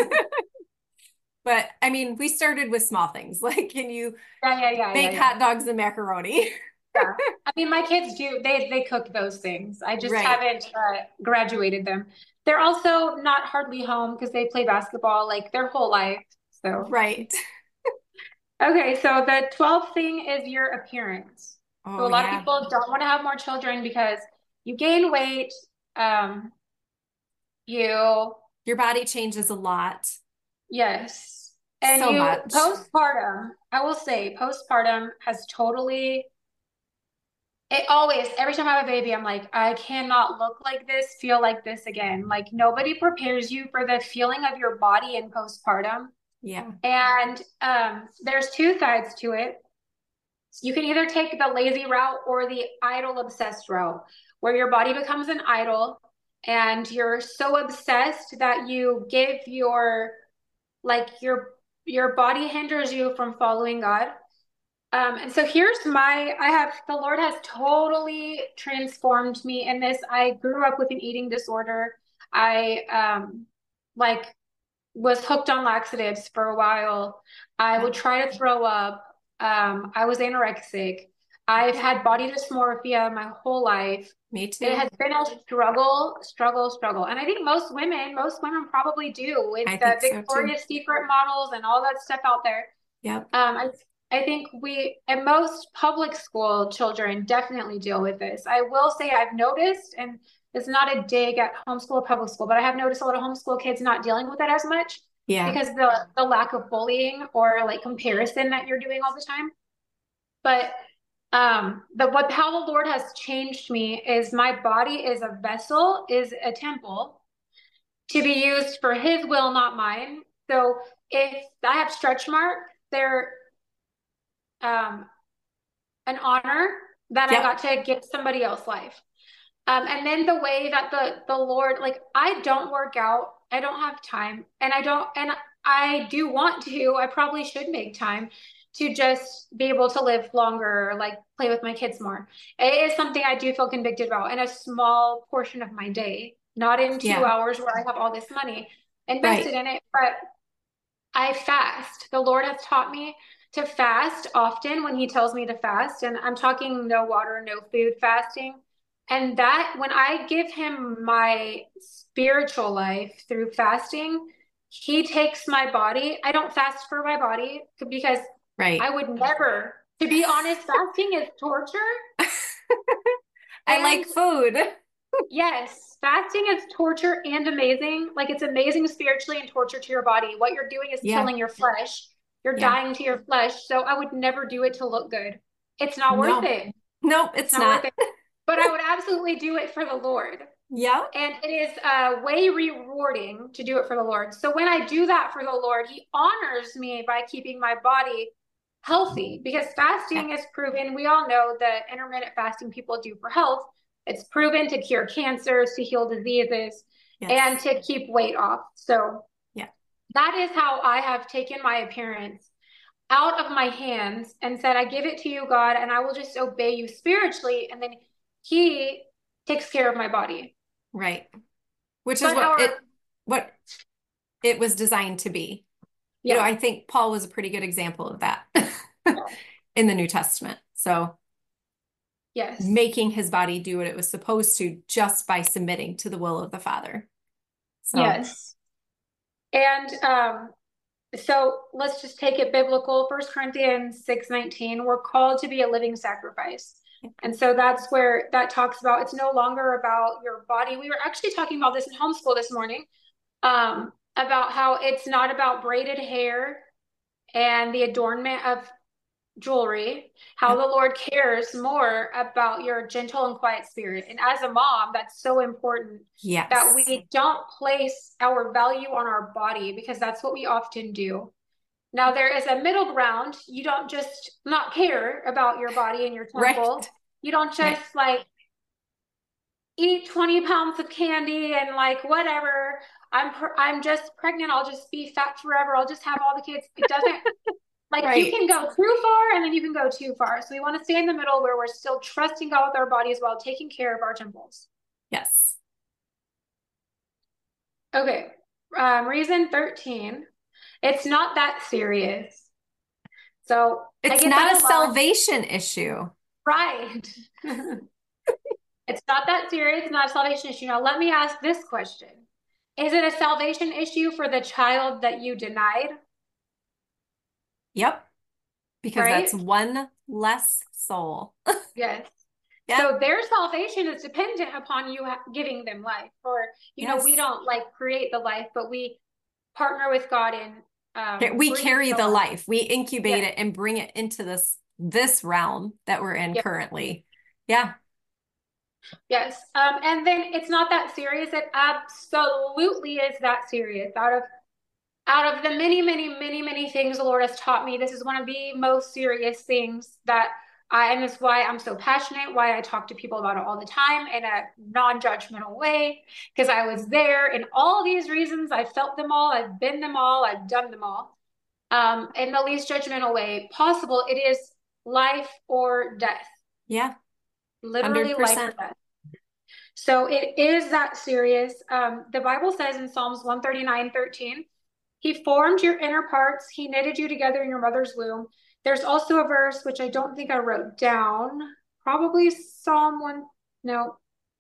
but I mean, we started with small things like, can you Yeah, yeah, yeah, yeah, make yeah. hot dogs and macaroni? Yeah. I mean, my kids do, they they cook those things. I just Right, haven't uh, graduated them. They're also not hardly home because they play basketball like their whole life. So, right. okay, so the twelfth thing is your appearance. So Oh, a lot of yeah. people don't want to have more children because you gain weight, um, you, Your body changes a lot, yes. And so you much. postpartum, I will say postpartum has totally it always, every time I have a baby, I'm like, I cannot look like this, feel like this again. Like nobody prepares you for the feeling of your body in postpartum. Yeah, And um, there's two sides to it. You can either take the lazy route or the idol obsessed route, where your body becomes an idol and you're so obsessed that you give your like your your body hinders you from following God. Um, and so here's my, I have, the Lord has totally transformed me in this. I grew up with an eating disorder. I, um, like was hooked on laxatives for a while. I would try to throw up. Um, I was anorexic. I've had body dysmorphia my whole life. Me too. It has been a struggle, struggle, struggle. And I think most women, most women probably do with I the think so too. Victoria's Secret models and all that stuff out there. Yep. Um, I, I think we, and most public school children definitely deal with this. I will say I've noticed, and it's not a dig at homeschool or public school, but I have noticed a lot of homeschool kids not dealing with it as much Yeah. because the the lack of bullying or like comparison that you're doing all the time. But um, the what how the Lord has changed me is my body is a vessel, is a temple to be used for His will, not mine. So if I have stretch marks, they're um, an honor that Yep. I got to give somebody else life. Um, and then the way that the the Lord, like I don't work out, I don't have time, and I don't, and I do want to. I probably should make time to just be able to live longer, like play with my kids more. It is something I do feel convicted about in a small portion of my day, not in two Yeah. hours where I have all this money invested Right. in it, but I fast. The Lord has taught me to fast often when He tells me to fast. And I'm talking no water, no food fasting. And that when I give Him my spiritual life through fasting, He takes my body. I don't fast for my body because Right. I would never, to be honest, fasting is torture. I like And food. yes, fasting is torture and amazing. Like it's amazing spiritually and torture to your body. What you're doing is Yeah. killing your flesh. You're Yeah. dying to your flesh. So I would never do it to look good. It's not worth No. it. Nope, It's it's not not. worth it. But I would absolutely do it for the Lord. Yeah. And it is uh, way rewarding to do it for the Lord. So when I do that for the Lord, He honors me by keeping my body healthy because fasting Yeah. is proven. We all know that intermittent fasting people do for health. It's proven to cure cancers, to heal diseases, Yes. and to keep weight off. So Yeah. that is how I have taken my appearance out of my hands and said, I give it to you, God, and I will just obey you spiritually. And then He takes care of my body. Right. Which is But what our, it what it was designed to be. You know, yeah, I think Paul was a pretty good example of that in the New Testament. So yes, making his body do what it was supposed to just by submitting to the will of the Father. So yes. And um, so let's just take it biblical. First Corinthians six nineteen, we're called to be a living sacrifice. And so that's where that talks about it's no longer about your body. We were actually talking about this in homeschool this morning, um, about how it's not about braided hair and the adornment of jewelry, how Yep. the Lord cares more about your gentle and quiet spirit. And as a mom, that's so important Yes. that we don't place our value on our body because that's what we often do. Now, there is a middle ground. You don't just not care about your body and your temple. Right. You don't just Right. like eat twenty pounds of candy and like whatever. I'm I'm just pregnant. I'll just be fat forever. I'll just have all the kids. It doesn't like Right. you can go too far and then you can go too far. So we want to stay in the middle where we're still trusting God with our bodies while taking care of our temples. Yes. Okay. Um, reason thirteen. It's not that serious. So I It's get not that a a lot. salvation issue. Right. It's not that serious. It's not a salvation issue. Now, let me ask this question. Is it a salvation issue for the child that you denied? Yep. Because Right? that's one less soul. Yes. Yep. So their salvation is dependent upon you ha- giving them life. Or, you know, we Yes. don't like create the life, but we partner with God in um, We bringing carry the life. life. We incubate Yeah. it and bring it into this this realm that we're in Yeah. currently. Yeah. Yes. Um, and then it's not that serious. It absolutely is that serious. Out of out of the many, many, many, many things the Lord has taught me, this is one of the most serious things that I, and that's why I'm so passionate, why I talk to people about it all the time in a non-judgmental way, because I was there and all these reasons, I felt them all, I've been them all, I've done them all. Um, in the least judgmental way possible. It is life or death. Yeah. Literally life or one hundred percent. death. So it is that serious. Um, the Bible says in Psalms one thirty-nine thirteen, He formed your inner parts. He knitted you together in your mother's womb. There's also a verse, which I don't think I wrote down. Probably Psalm one. No.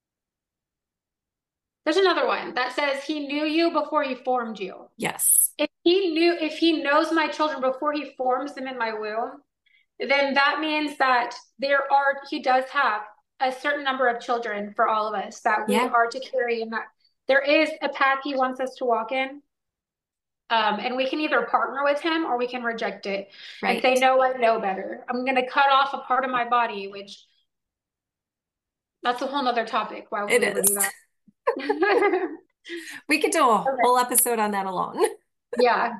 There's another one that says he knew you before he formed you. Yes. If he knew, if he knows my children before he forms them in my womb, then that means that there are, he does have a certain number of children for all of us that we Yeah. are to carry, and that there is a path he wants us to walk in. Um, and we can either partner with him or we can reject it Right. and say, no, I know better. I'm going to cut off a part of my body, which that's a whole nother topic. Why would It we ever is. do that? We could do a Okay. whole episode on that alone. Yeah.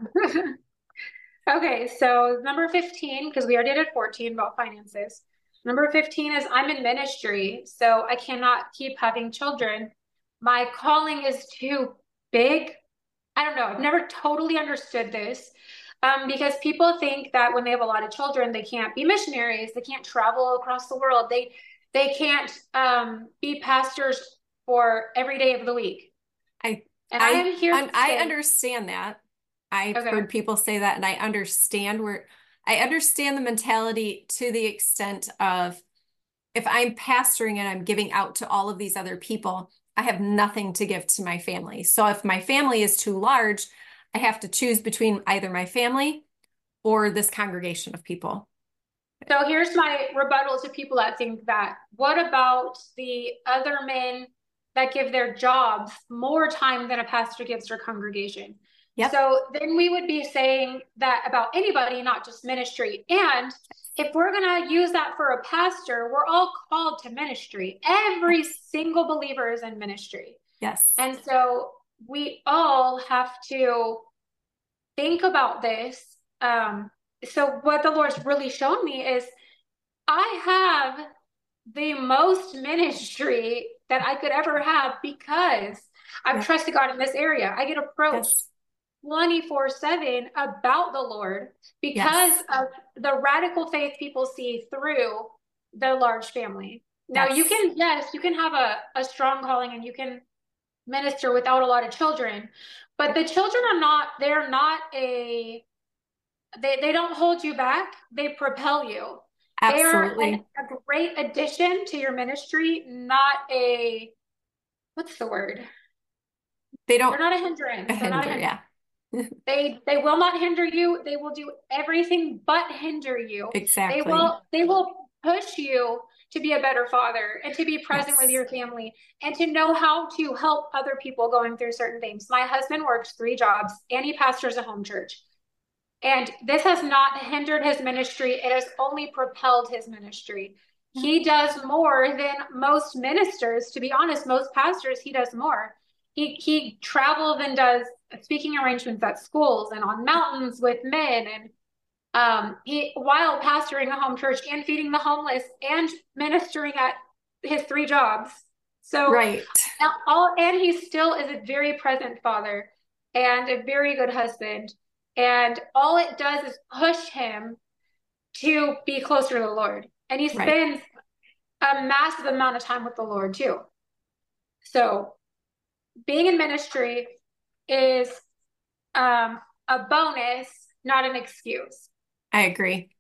Okay, so number fifteen, because we already did fourteen about finances. Number fifteen is I'm in ministry, so I cannot keep having children. My calling is too big. I don't know. I've never totally understood this, um, because people think that when they have a lot of children, they can't be missionaries. They can't travel across the world. They they can't um, be pastors for every day of the week. I And I I am here un- to I say, understand that. I've okay, heard people say that, and I understand where I understand the mentality to the extent of if I'm pastoring and I'm giving out to all of these other people, I have nothing to give to my family. So if my family is too large, I have to choose between either my family or this congregation of people. so here's my rebuttal to people that think that. What about the other men that give their jobs more time than a pastor gives their congregation? Yep. So then we would be saying that about anybody, not just ministry. And if we're going to use that for a pastor, we're all called to ministry. Every single believer is in ministry. Yes. And so we all have to think about this. Um, so what the Lord's really shown me is I have the most ministry that I could ever have because I've Yep. trusted God in this area. I get approached Yes. twenty-four seven about the Lord because Yes. of the radical faith people see through the large family. Now Yes. you can, yes, you can have a, a strong calling and you can minister without a lot of children, but the children are not, they're not a, they, they don't hold you back. They propel you. They are an, Absolutely. a great addition to your ministry, not a, what's the word? They They're don't not a hindrance. They're not a hinder, hindrance. yeah. They they will not hinder you. They will do everything but hinder you. They Exactly. will they will push you to be a better father and to be present Yes. with your family and to know how to help other people going through certain things. My husband works three jobs and he pastors a home church. And this has not hindered his ministry. It has only propelled his ministry. He does more than most ministers. To be honest, most pastors, he does more. He he travels and does speaking arrangements at schools and on mountains with men, and um, he while pastoring a home church and feeding the homeless and ministering at his three jobs. So Right. all and he still is a very present father and a very good husband. And all it does is push him to be closer to the Lord. And he Right. spends a massive amount of time with the Lord too. So being in ministry is um, a bonus, not an excuse. I agree.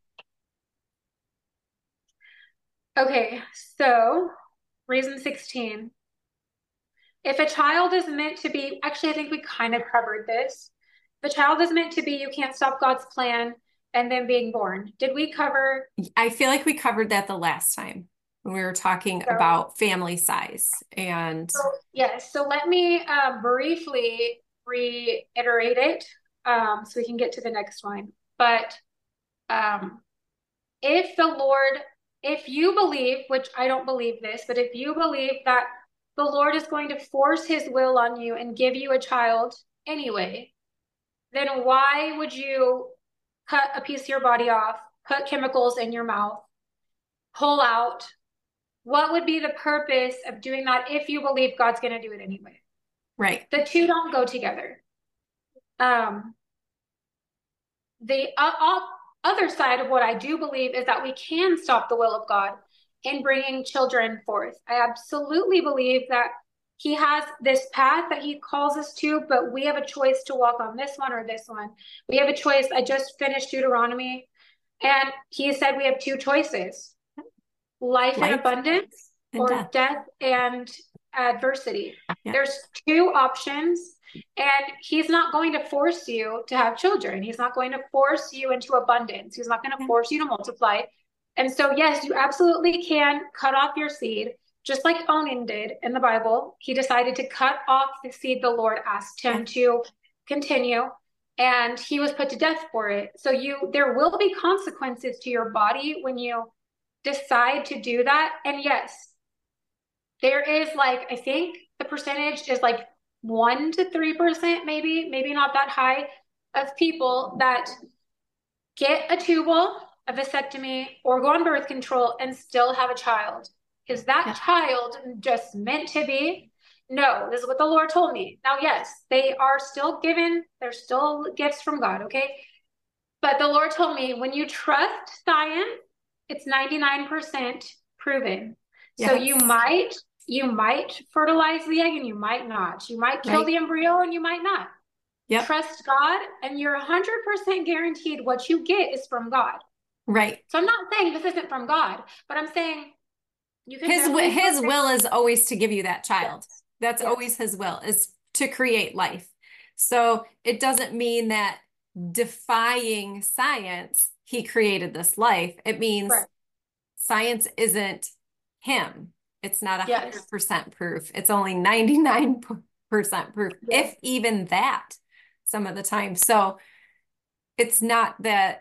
Okay, so reason sixteen. If a child is meant to be, actually, I think we kind of covered this. If a child is meant to be, you can't stop God's plan and then being born. Did we cover? I feel like we covered that the last time when we were talking So, about family size. And so yes, so let me uh, briefly reiterate it um, so we can get to the next one. But um, if the Lord, if you believe, which I don't believe this, but if you believe that the Lord is going to force his will on you and give you a child anyway, then why would you cut a piece of your body off, put chemicals in your mouth, pull out? What would be the purpose of doing that if you believe God's going to do it anyway? right. The two don't go together. Um, the uh, other side of what I do believe is that we can stop the will of God in bringing children forth. I absolutely believe that he has this path that he calls us to, but we have a choice to walk on this one or this one. We have a choice. I just finished Deuteronomy, and he said we have two choices: life Life and abundance, and or death. death and adversity. Yeah. There's two options, and he's not going to force you to have children. He's not going to force you into abundance. He's not going to Yeah. force you to multiply. And so, yes, you absolutely can cut off your seed, just like Onan did in the Bible. He decided to cut off the seed the Lord asked him Yeah. to continue, and he was put to death for it. So you, there will be consequences to your body when you decide to do that. And yes, there is, like, I think the percentage is like one to three percent, maybe, maybe not that high, of people that get a tubal, a vasectomy, or go on birth control and still have a child. Is that Yeah. child just meant to be? No, this is what the Lord told me. Now, yes, they are still given, they're still gifts from God, okay? But the Lord told me, when you trust science, it's ninety-nine percent proven. So Yes. you might, you might fertilize the egg and you might not. You might kill Right. the embryo and you might not. Yep. Trust God, and you're one hundred percent guaranteed what you get is from God. Right. So I'm not saying this isn't from God, but I'm saying you can His definitely his put it- will is always to give you that child. Yes. That's Yes. always his will, is to create life. So it doesn't mean that defying science, he created this life. It means Right. science isn't him. It's not a Yes. hundred percent proof. It's only ninety-nine percent proof, Yes. if even that, some of the time. So it's not that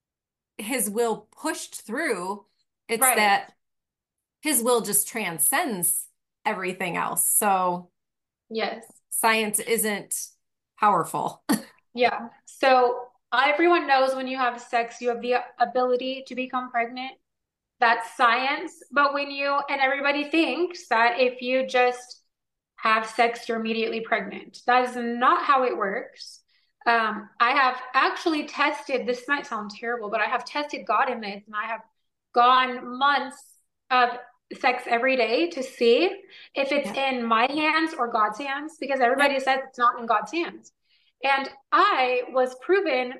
his will pushed through, it's Right. that his will just transcends everything else. So Yes. science isn't powerful. Yeah. So everyone knows when you have sex, you have the ability to become pregnant. That's science. But when you, and everybody thinks that if you just have sex, you're immediately pregnant. That is not how it works. Um, I have actually tested, this might sound terrible, but I have tested God in this, and I have gone months of sex every day to see if it's Yeah. in my hands or God's hands, because everybody Yep. says it's not in God's hands. And I was proven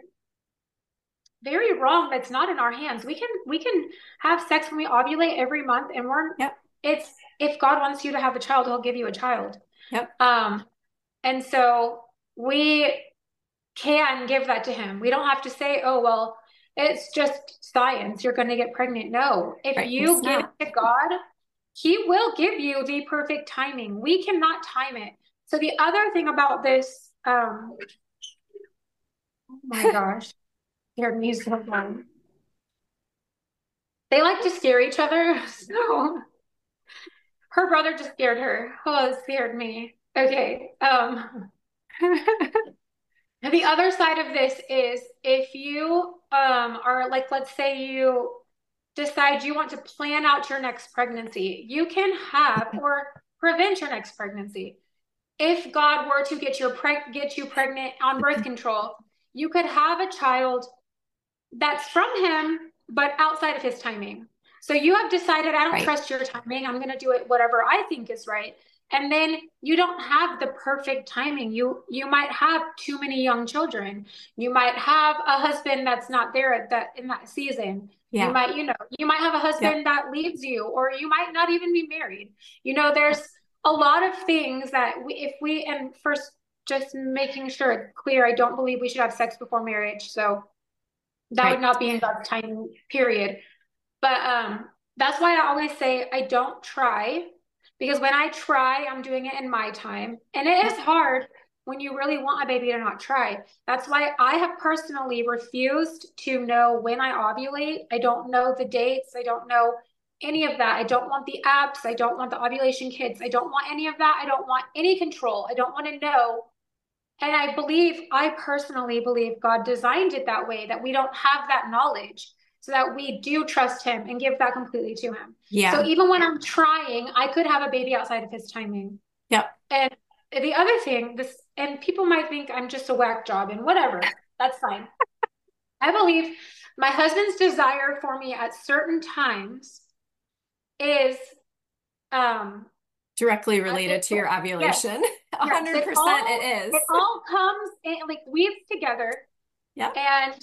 very wrong. That's not in our hands. We can we can have sex when we ovulate every month, and we're Yep. it's if God wants you to have a child, he'll give you a child. Yep. Um, and so we can give that to him. We don't have to say, oh, well, it's just science, you're going to get pregnant. No, if Right. you It's give not. it to God, he will give you the perfect timing. We cannot time it. So the other thing about this, um, oh my gosh, your music one. They like to scare each other. So her brother just scared her. Oh, it scared me. Okay. Um, the other side of this is if you um are like, let's say you decide you want to plan out your next pregnancy, you can have or prevent your next pregnancy. If God were to get your preg- get you pregnant on birth control, you could have a child that's from him, but outside of his timing. So you have decided, I don't Right. trust your timing. I'm going to do it whatever I think is right. And then you don't have the perfect timing. You you might have too many young children. You might have a husband that's not there at that in that season. You Yeah. might, you know, you might have a husband Yep. that leaves you, or you might not even be married. You know, there's a lot of things that we, if we, and first, just making sure it's clear, I don't believe we should have sex before marriage. So that Right. would not be in God's timing, period. But um, that's why I always say I don't try, because when I try, I'm doing it in my time. And it is Yep. hard when you really want a baby to not try. That's why I have personally refused to know when I ovulate. I don't know the dates. I don't know any of that. I don't want the apps. I don't want the ovulation kits. I don't want any of that. I don't want any control. I don't want to know. And I believe, I personally believe God designed it that way, that we don't have that knowledge, so that we do trust him and give that completely to him. Yeah. So even when I'm trying, I could have a baby outside of his timing. Yep. And the other thing, this, and people might think I'm just a whack job, and whatever, that's fine. I believe my husband's desire for me at certain times is um Directly Uh, related it, to your yes, ovulation. A yes. hundred It percent all it is. it all comes in, like weaves together, Yep. and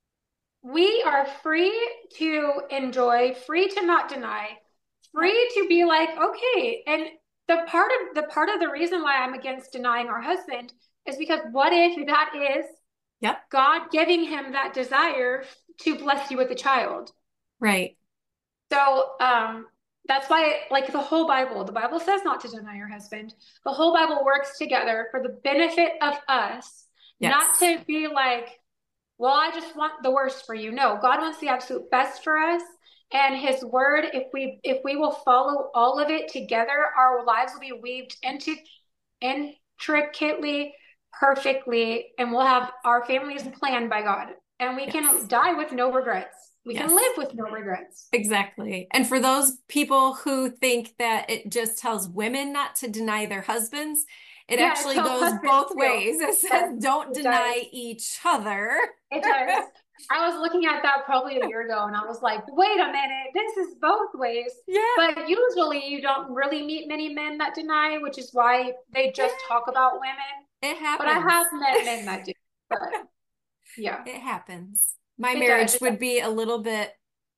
we are free to enjoy, free to not deny, Yep. free to be like, okay. And the part of the part of the reason why I'm against denying our husband is because what if that is Yep. God giving him that desire to bless you with a child? Right. So um that's why, like the whole Bible, the Bible says not to deny your husband. The whole Bible works together for the benefit of us, not Yes. to be like, well, I just want the worst for you. No, God wants the absolute best for us. And his word, if we if we will follow all of it together, our lives will be weaved into intricately, perfectly, and we'll have our families planned by God. And we can Yes. die with no regrets. We can Yes. live with no regrets. Exactly. And for those people who think that it just tells women not to deny their husbands, it Yeah, it actually tells goes husbands both too. ways. It Yes, says don't it does. deny each other. It does. I was looking at that probably a year ago and I was like, wait a minute, this is both ways. Yeah. But usually you don't really meet many men that deny, which is why they Yeah. just talk about women. It But I happens. have met men that do. But yeah, It happens. My it does. marriage It does. would be a little bit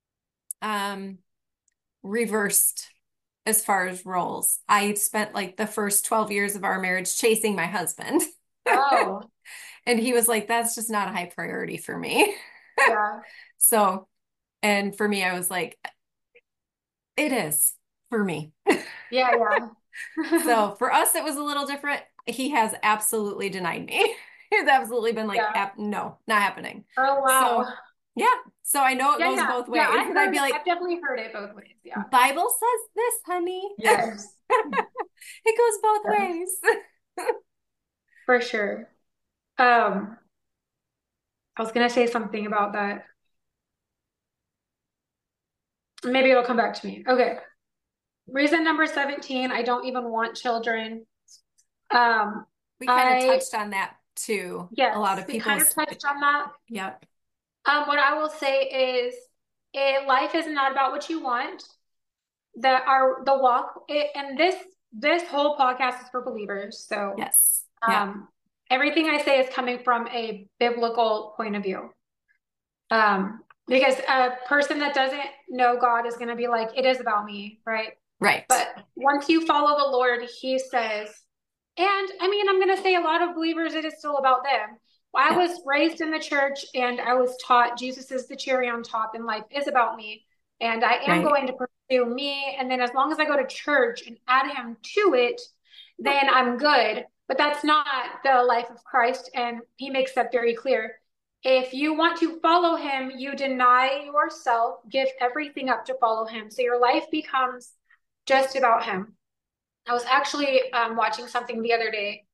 um reversed as far as roles. I spent like the first twelve years of our marriage chasing my husband. Oh, And he was like, that's just not a high priority for me. yeah. So, and for me, I was like, it is for me. Yeah, yeah. So for us, it was a little different. He has absolutely denied me. He's absolutely been like, Yeah. no, not happening. Oh, wow. So yeah. So I know it Yeah, goes yeah. both Yeah, ways. I've And I'd heard, be like, I've definitely heard it both ways. Yeah. Bible says this, honey. Yes. It goes both Yes, ways. for sure. Um, I was gonna say something about that. Maybe it'll come back to me. Okay. Reason number seventeen, I don't even want children. Um, We kind of I, touched on that too. A lot yes, of we kind of people's, touched on that. yep, Um, what I will say is, it, life is not about what you want. That our the walk, it, and this this whole podcast is for believers. So, yes, yep, um, everything I say is coming from a biblical point of view. Um, because a person that doesn't know God is going to be like, it is about me, right? right, But once you follow the Lord, he says, and I mean, I'm going to say a lot of believers, it is still about them. I yep, was raised in the church and I was taught Jesus is the cherry on top and life is about me. And I am right, going to pursue me. And then as long as I go to church and add him to it, then I'm good. But that's not the life of Christ. And he makes that very clear. If you want to follow him, you deny yourself, give everything up to follow him. So your life becomes just about him. I was actually um, watching something the other day,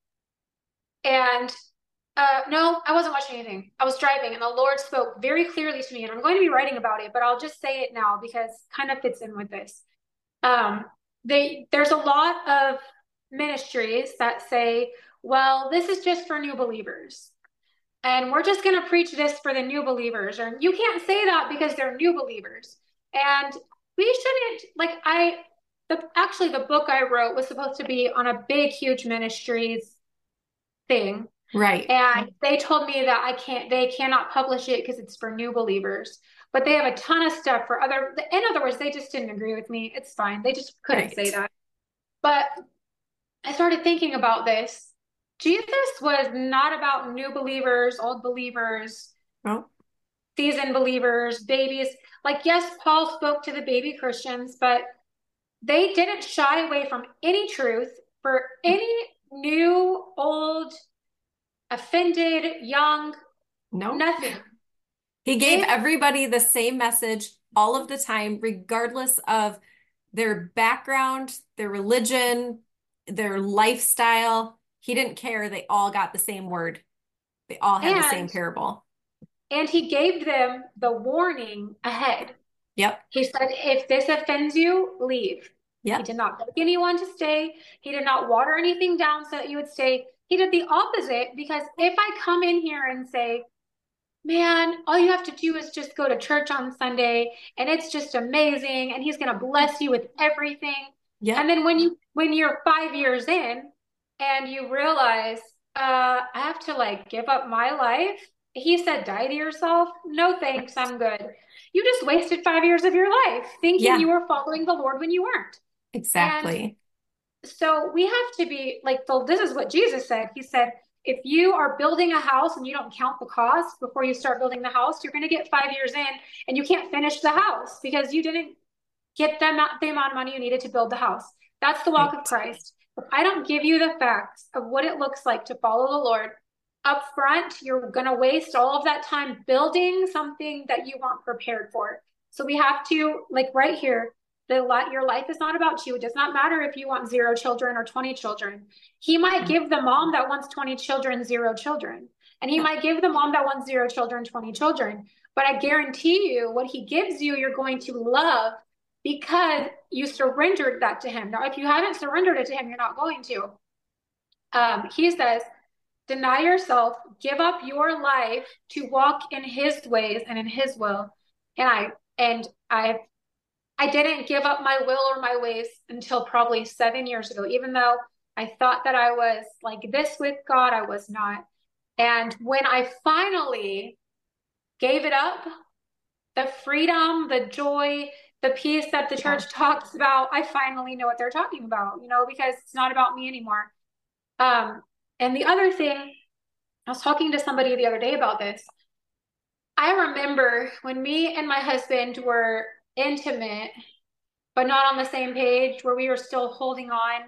and uh, no, I wasn't watching anything. I was driving, and the Lord spoke very clearly to me, and I'm going to be writing about it, but I'll just say it now because it kind of fits in with this. Um, they there's a lot of ministries that say, well, this is just for new believers. And we're just going to preach this for the new believers. And you can't say that because they're new believers. And we shouldn't, like, I, the, actually, the book I wrote was supposed to be on a big, huge ministries thing. right. And they told me that I can't, they cannot publish it because it's for new believers. But they have a ton of stuff for other, in other words, they just didn't agree with me. It's fine. They just couldn't say Right. that. But I started thinking about this. Jesus was not about new believers, old believers, Well, seasoned believers, babies. Like, yes, Paul spoke to the baby Christians, but they didn't shy away from any truth for any new, old, offended, young, no. nothing. He gave If, everybody the same message all of the time, regardless of their background, their religion, their lifestyle. He didn't care. They all got the same word. They all had the same and parable. and he gave them the warning ahead. Yep. He said, if this offends you, leave. He Yep. did not beg anyone to stay. He did not water anything down so that you would stay. He did the opposite, because if I come in here and say, man, all you have to do is just go to church on Sunday and it's just amazing and he's going to bless you with everything, Yeah. And then when you when you're five years in and you realize, uh, I have to like give up my life. He said, die to yourself. No, thanks, I'm good. You just wasted five years of your life thinking you Yeah, were following the Lord when you weren't. And exactly. so we have to be like, the, this is what Jesus said. He said, if you are building a house and you don't count the cost before you start building the house, you're going to get five years in and you can't finish the house because you didn't get them the amount of money you needed to build the house. That's the walk of Right. Christ. If I don't give you the facts of what it looks like to follow the Lord up front, you're going to waste all of that time building something that you weren't prepared for. So we have to, like right here, the your life is not about you. It does not matter if you want zero children or twenty children. He might Yeah. give the mom that wants twenty children zero children. And he Yeah. might give the mom that wants zero children twenty children. But I guarantee you, what he gives you, you're going to love because you surrendered that to him. Now, if you haven't surrendered it to him, you're not going to. Um, he says, deny yourself, give up your life to walk in his ways and in his will. And I and I I didn't give up my will or my ways until probably seven years ago, even though I thought that I was like this with God, I was not. And when I finally gave it up, the freedom, the joy, the peace that the Yeah. church talks about, I finally know what they're talking about, you know, because it's not about me anymore. Um, and the other thing, I was talking to somebody the other day about this. I remember when me and my husband were intimate, but not on the same page, where we were still holding on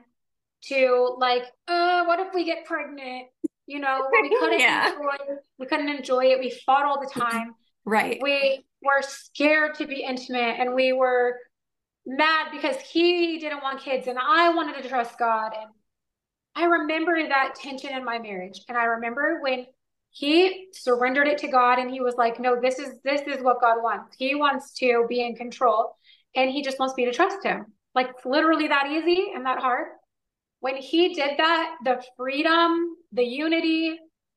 to like, uh, what if we get pregnant? You know, we couldn't Yeah. enjoy, we couldn't enjoy it. We fought all the time. Right. We were scared to be intimate and we were mad because he didn't want kids and I wanted to trust God. And I remember that tension in my marriage. And I remember when he surrendered it to God and he was like, no, this is this is what God wants. He wants to be in control and he just wants me to trust him. Like literally that easy and that hard. When he did that, the freedom, the unity,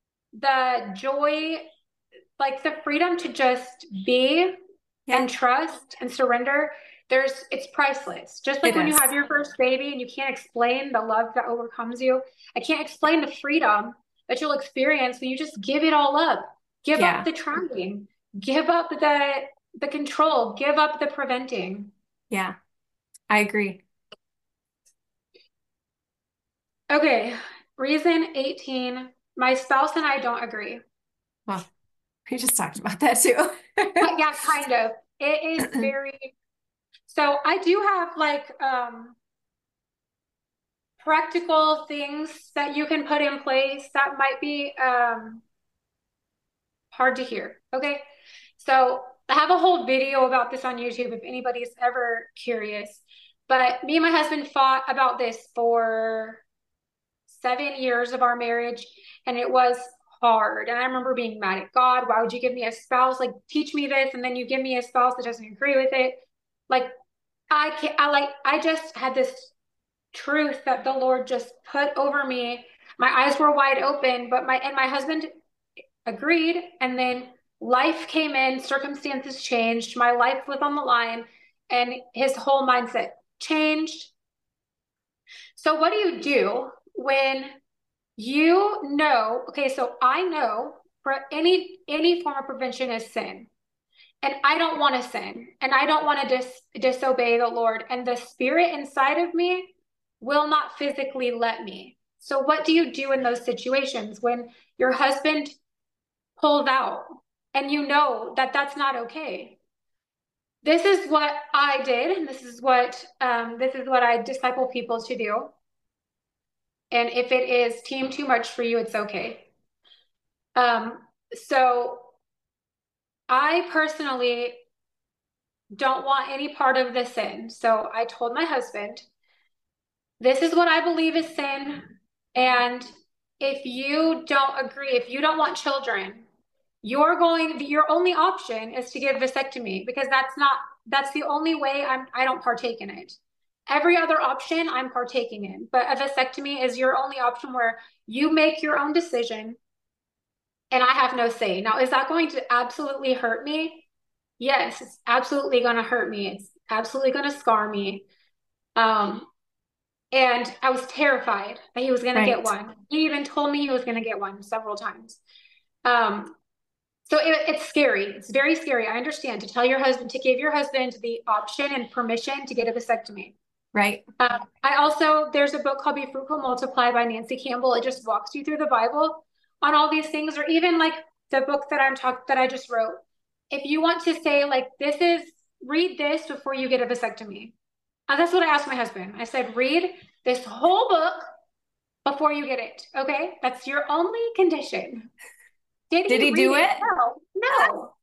the joy, like the freedom to just be Yeah, and trust and surrender, there's it's priceless. Just like it when you is. have your first baby and you can't explain the love that overcomes you, I can't explain the freedom that you'll experience when you just give it all up. Give up Yeah. the trying, give up the the control, give up the preventing. Yeah. I agree. Okay, reason eighteen, my spouse and I don't agree. Well, we just talked about that too. But yeah, kind of. It is very, so I do have like um practical things that you can put in place that might be um, hard to hear. Okay. So I have a whole video about this on YouTube if anybody's ever curious. But me and my husband fought about this for seven years of our marriage, and it was hard. And I remember being mad at God. Why would you give me a spouse? Like, teach me this, and then you give me a spouse that doesn't agree with it. Like, I can't, I like, I just had this truth that the Lord just put over me. My eyes were wide open, but my and my husband agreed. And then life came in, circumstances changed, my life was on the line, and his whole mindset changed. So what do you do when you know, okay, so I know for any any form of prevention is sin. And I don't want to sin and I don't want to dis- disobey the Lord. And the spirit inside of me will not physically let me. So, what do you do in those situations when your husband pulls out and you know that that's not okay? This is what I did, and this is what um, this is what I disciple people to do. And if it is team too much for you, it's okay. Um, so I personally don't want any part of the sin. So I told my husband, this is what I believe is sin. And if you don't agree, if you don't want children, you're going, your only option is to get a vasectomy because that's not, that's the only way I'm, I don't partake in it. Every other option I'm partaking in, but a vasectomy is your only option where you make your own decision and I have no say. Now, is that going to absolutely hurt me? Yes, it's absolutely going to hurt me. It's absolutely going to scar me. Um, And I was terrified that he was going to get Right. one. He even told me he was going to get one several times. Um, so it, it's scary. It's very scary. I understand to tell your husband, to give your husband the option and permission to get a vasectomy. Right. Um, I also, there's a book called Be Fruitful, Multiply by Nancy Campbell. It just walks you through the Bible on all these things, or even like the book that I'm talking that I just wrote. If you want to say like, this is, read this before you get a vasectomy. Uh, that's what I asked my husband. I said, read this whole book before you get it. Okay. That's your only condition. Did Did he he read do it? it? No, no.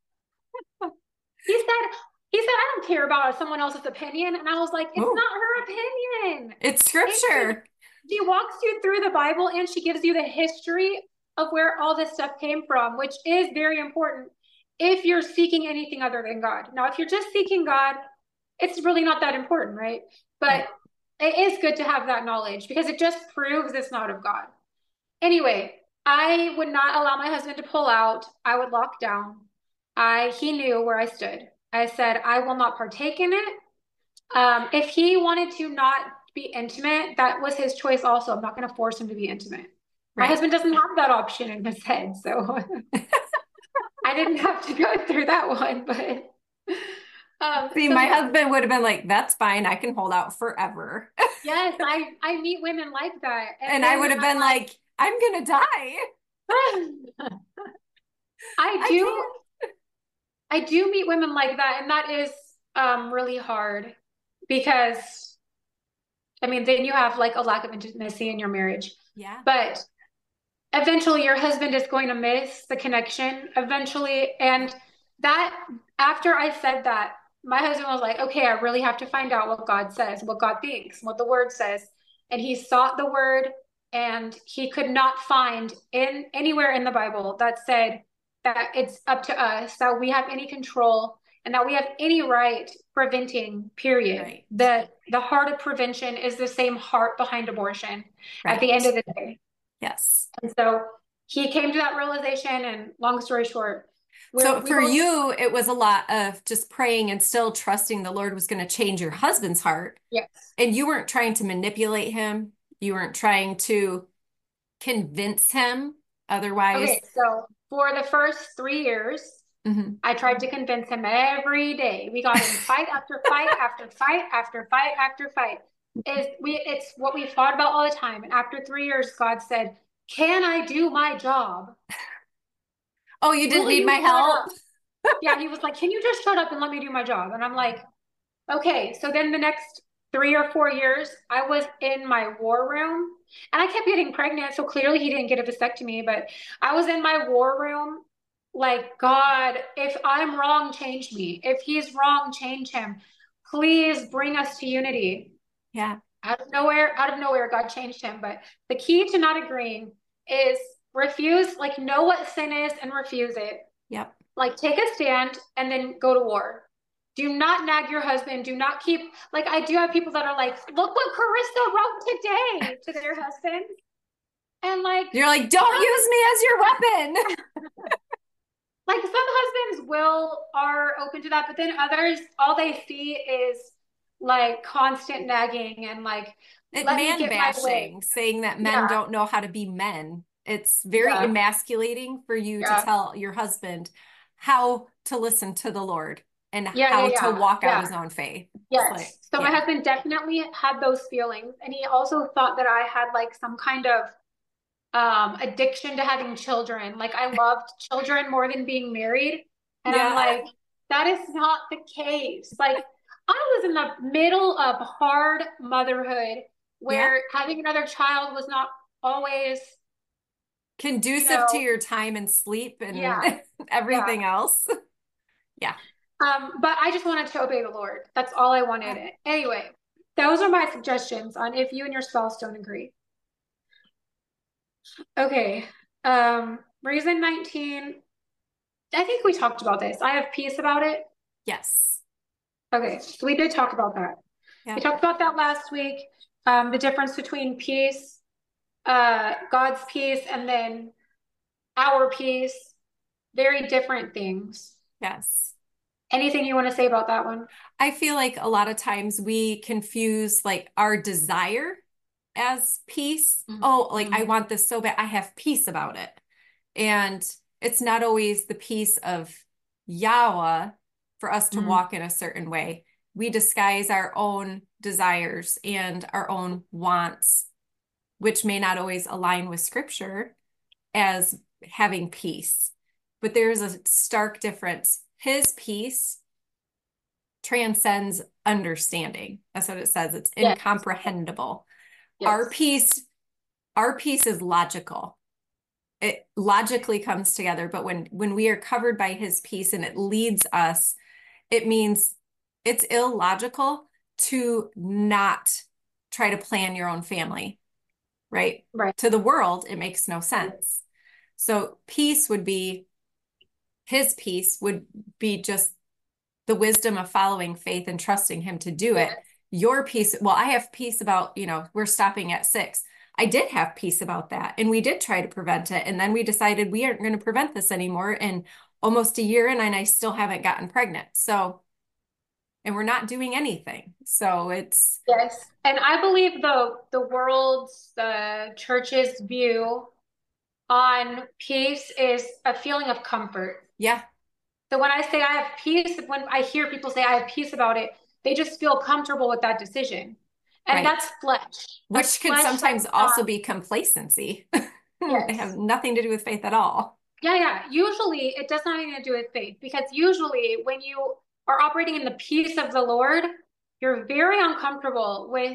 He said, he said, I don't care about someone else's opinion. And I was like, it's Ooh, not her opinion. it's It's, scripture. she walks you through the Bible and she gives you the history of where all this stuff came from, which is very important if you're seeking anything other than God. Now, if you're just seeking God, it's really not that important, right? But Right. it is good to have that knowledge because it just proves it's not of God. Anyway, I would not allow my husband to pull out. I would lock down. I he knew where I stood. I said, I will not partake in it. Um, if he wanted to not be intimate, that was his choice also. I'm not going to force him to be intimate. My Right. husband doesn't have that option in his head, so I didn't have to go through that one. But um, See, so my yeah, husband would have been like, that's fine. I can hold out forever. yes, I I meet women like that, and And I then would have I'm been like, I'm gonna die. like, I I do can't. I do meet women like that, and that is um really hard because I mean, then you have like a lack of intimacy in your marriage. Yeah. But eventually your husband is going to miss the connection eventually. And that, after I said that, my husband was like, okay, I really have to find out what God says, what God thinks, what the word says. And he sought the word and he could not find in anywhere in the Bible that said that it's up to us, that we have any control and that we have any right preventing, period. Right. The the heart of prevention is the same heart behind abortion at the Right. end of the day. Yes. And so he came to that realization, and long story short, we're So we for both you, it was a lot of just praying and still trusting the Lord was going to change your husband's heart. yes. And you weren't trying to manipulate him. You weren't trying to convince him otherwise. Okay, so for the first three years, Mhm. I tried to convince him every day. We got in fight after fight after fight after fight after fight. Is we it's what we fought about all the time. And after three years, God said, can I do my job? Oh, you didn't Will need you my shut help? up? Yeah, he was like, can you just shut up and let me do my job? And I'm like, okay. So then the next three or four years, I was in my war room and I kept getting pregnant. So clearly he didn't get a vasectomy, but I was in my war room like, God, if I'm wrong, change me. If he's wrong, change him. Please bring us to unity. Yeah. Out of nowhere, out of nowhere, God changed him. But the key to not agreeing is refuse, like know what sin is and refuse it. Yep. Like take a stand and then go to war. Do not nag your husband. Do not keep, like I do have people that are like, look what Carissa wrote today to their husbands. And like, You're like, don't use me as your weapon. like some husbands will are open to that, but then others, all they see is like constant nagging and like, It let me man get my way. bashing, saying that men Yeah, don't know how to be men. It's very yeah, emasculating for you to yeah, tell your husband how to listen to the Lord and yeah, yeah, how to yeah, walk out yeah. his own faith. It's like, Yes. So my yeah, husband definitely had those feelings, and he also thought that I had like some kind of um addiction to having children. Like I loved children more than being married. And I'm yeah, like, that is not the case. Like I was in the middle of hard motherhood yeah. where having another child was not always, you Conducive to know, your time and sleep and yeah, yeah. everything else. Yeah. Um, but I just wanted to obey the Lord. That's all I wanted. Yeah. Anyway, those are my suggestions on if you and your spouse don't agree. Okay. Um, reason nineteen, I think we talked about this. I have peace about it. Yes. Okay, so we did talk about that. We Yeah. talked about that last week. Um, the difference between peace, uh, God's peace, and then our peace. Very different things. Yes. Anything you want to say about that one? I feel like a lot of times we confuse like our desire as peace. Mhm. Oh, like I Mhm. want this so bad. I have peace about it. And it's not always the peace of Yahweh for us to Mhm. walk in a certain way. We disguise our own desires and our own wants, which may not always align with scripture, as having peace. But there's a stark difference. His peace transcends understanding. That's what it says. It's Yes. incomprehensible. Our Yes. peace, our peace is logical. It logically comes together, but when when we are covered by his peace and it leads us, it means it's illogical to not try to plan your own family, right? Right. To the world, it makes no sense. So peace would be his peace would be just the wisdom of following faith and trusting him to do it. Yes. Your peace, well, I have peace about, you know, we're stopping at six. I did have peace about that. And we did try to prevent it. And then we decided we aren't going to prevent this anymore. And almost a year in, and I still haven't gotten pregnant. So, and we're not doing anything. So it's, Yes. And I believe the the world's, the church's view on peace is a feeling of comfort. yeah, So when I say I have peace, when I hear people say I have peace about it, they just feel comfortable with that decision. And right. that's flesh. That's Which can flesh sometimes that's also not, be complacency. They have yes. nothing to do with faith at all. Yeah, yeah. Usually it does not have anything to do with faith because usually when you are operating in the peace of the Lord, you're very uncomfortable with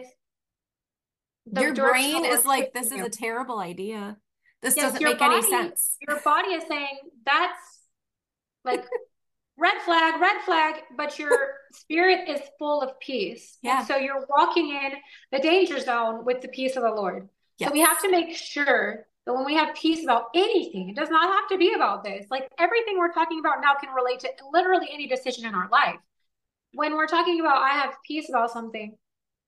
the Your direction the brain is Lord's like, this taking is you. a terrible idea. This Yes, doesn't your make any body, sense. your body is saying that's like red flag, red flag, but your spirit is full of peace. And Yeah. so you're walking in the danger zone with the peace of the Lord. So we have Yes. to make sure that when we have peace about anything, it does not have to be about this. Like everything we're talking about now can relate to literally any decision in our life. When we're talking about, I have peace about something,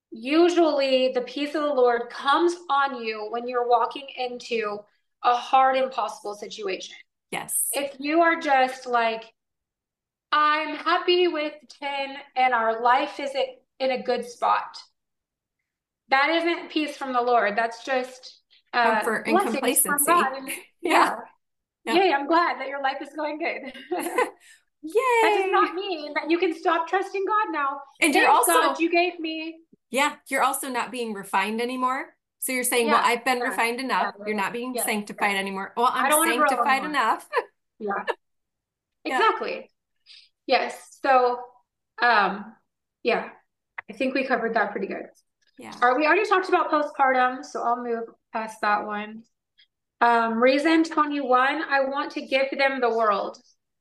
usually the peace of the Lord comes on you when you're walking into a hard, impossible situation. Yes. If you are just like, I'm happy with ten and our life is in a good spot. That isn't peace from the Lord. That's just uh, Comfort and blessings from God. complacency. And Yeah. yeah, Yep. yay, I'm glad that your life is going good. That does Yay. not mean that you can stop trusting God now. And you're Thanks, God, also, you gave me. yeah, you're also not being refined anymore. So you're saying, well, Yeah, I've been yeah, refined enough. yeah, You're not being yeah, yeah. sanctified anymore. Well, I I'm don't want to grow sanctified anymore. enough. Yeah, Yeah. exactly. Yes. So, um, yeah, I think we covered that pretty good. Yeah. All right, we already talked about postpartum, so I'll move past that one. Um, reason twenty-one, I want to give them the world.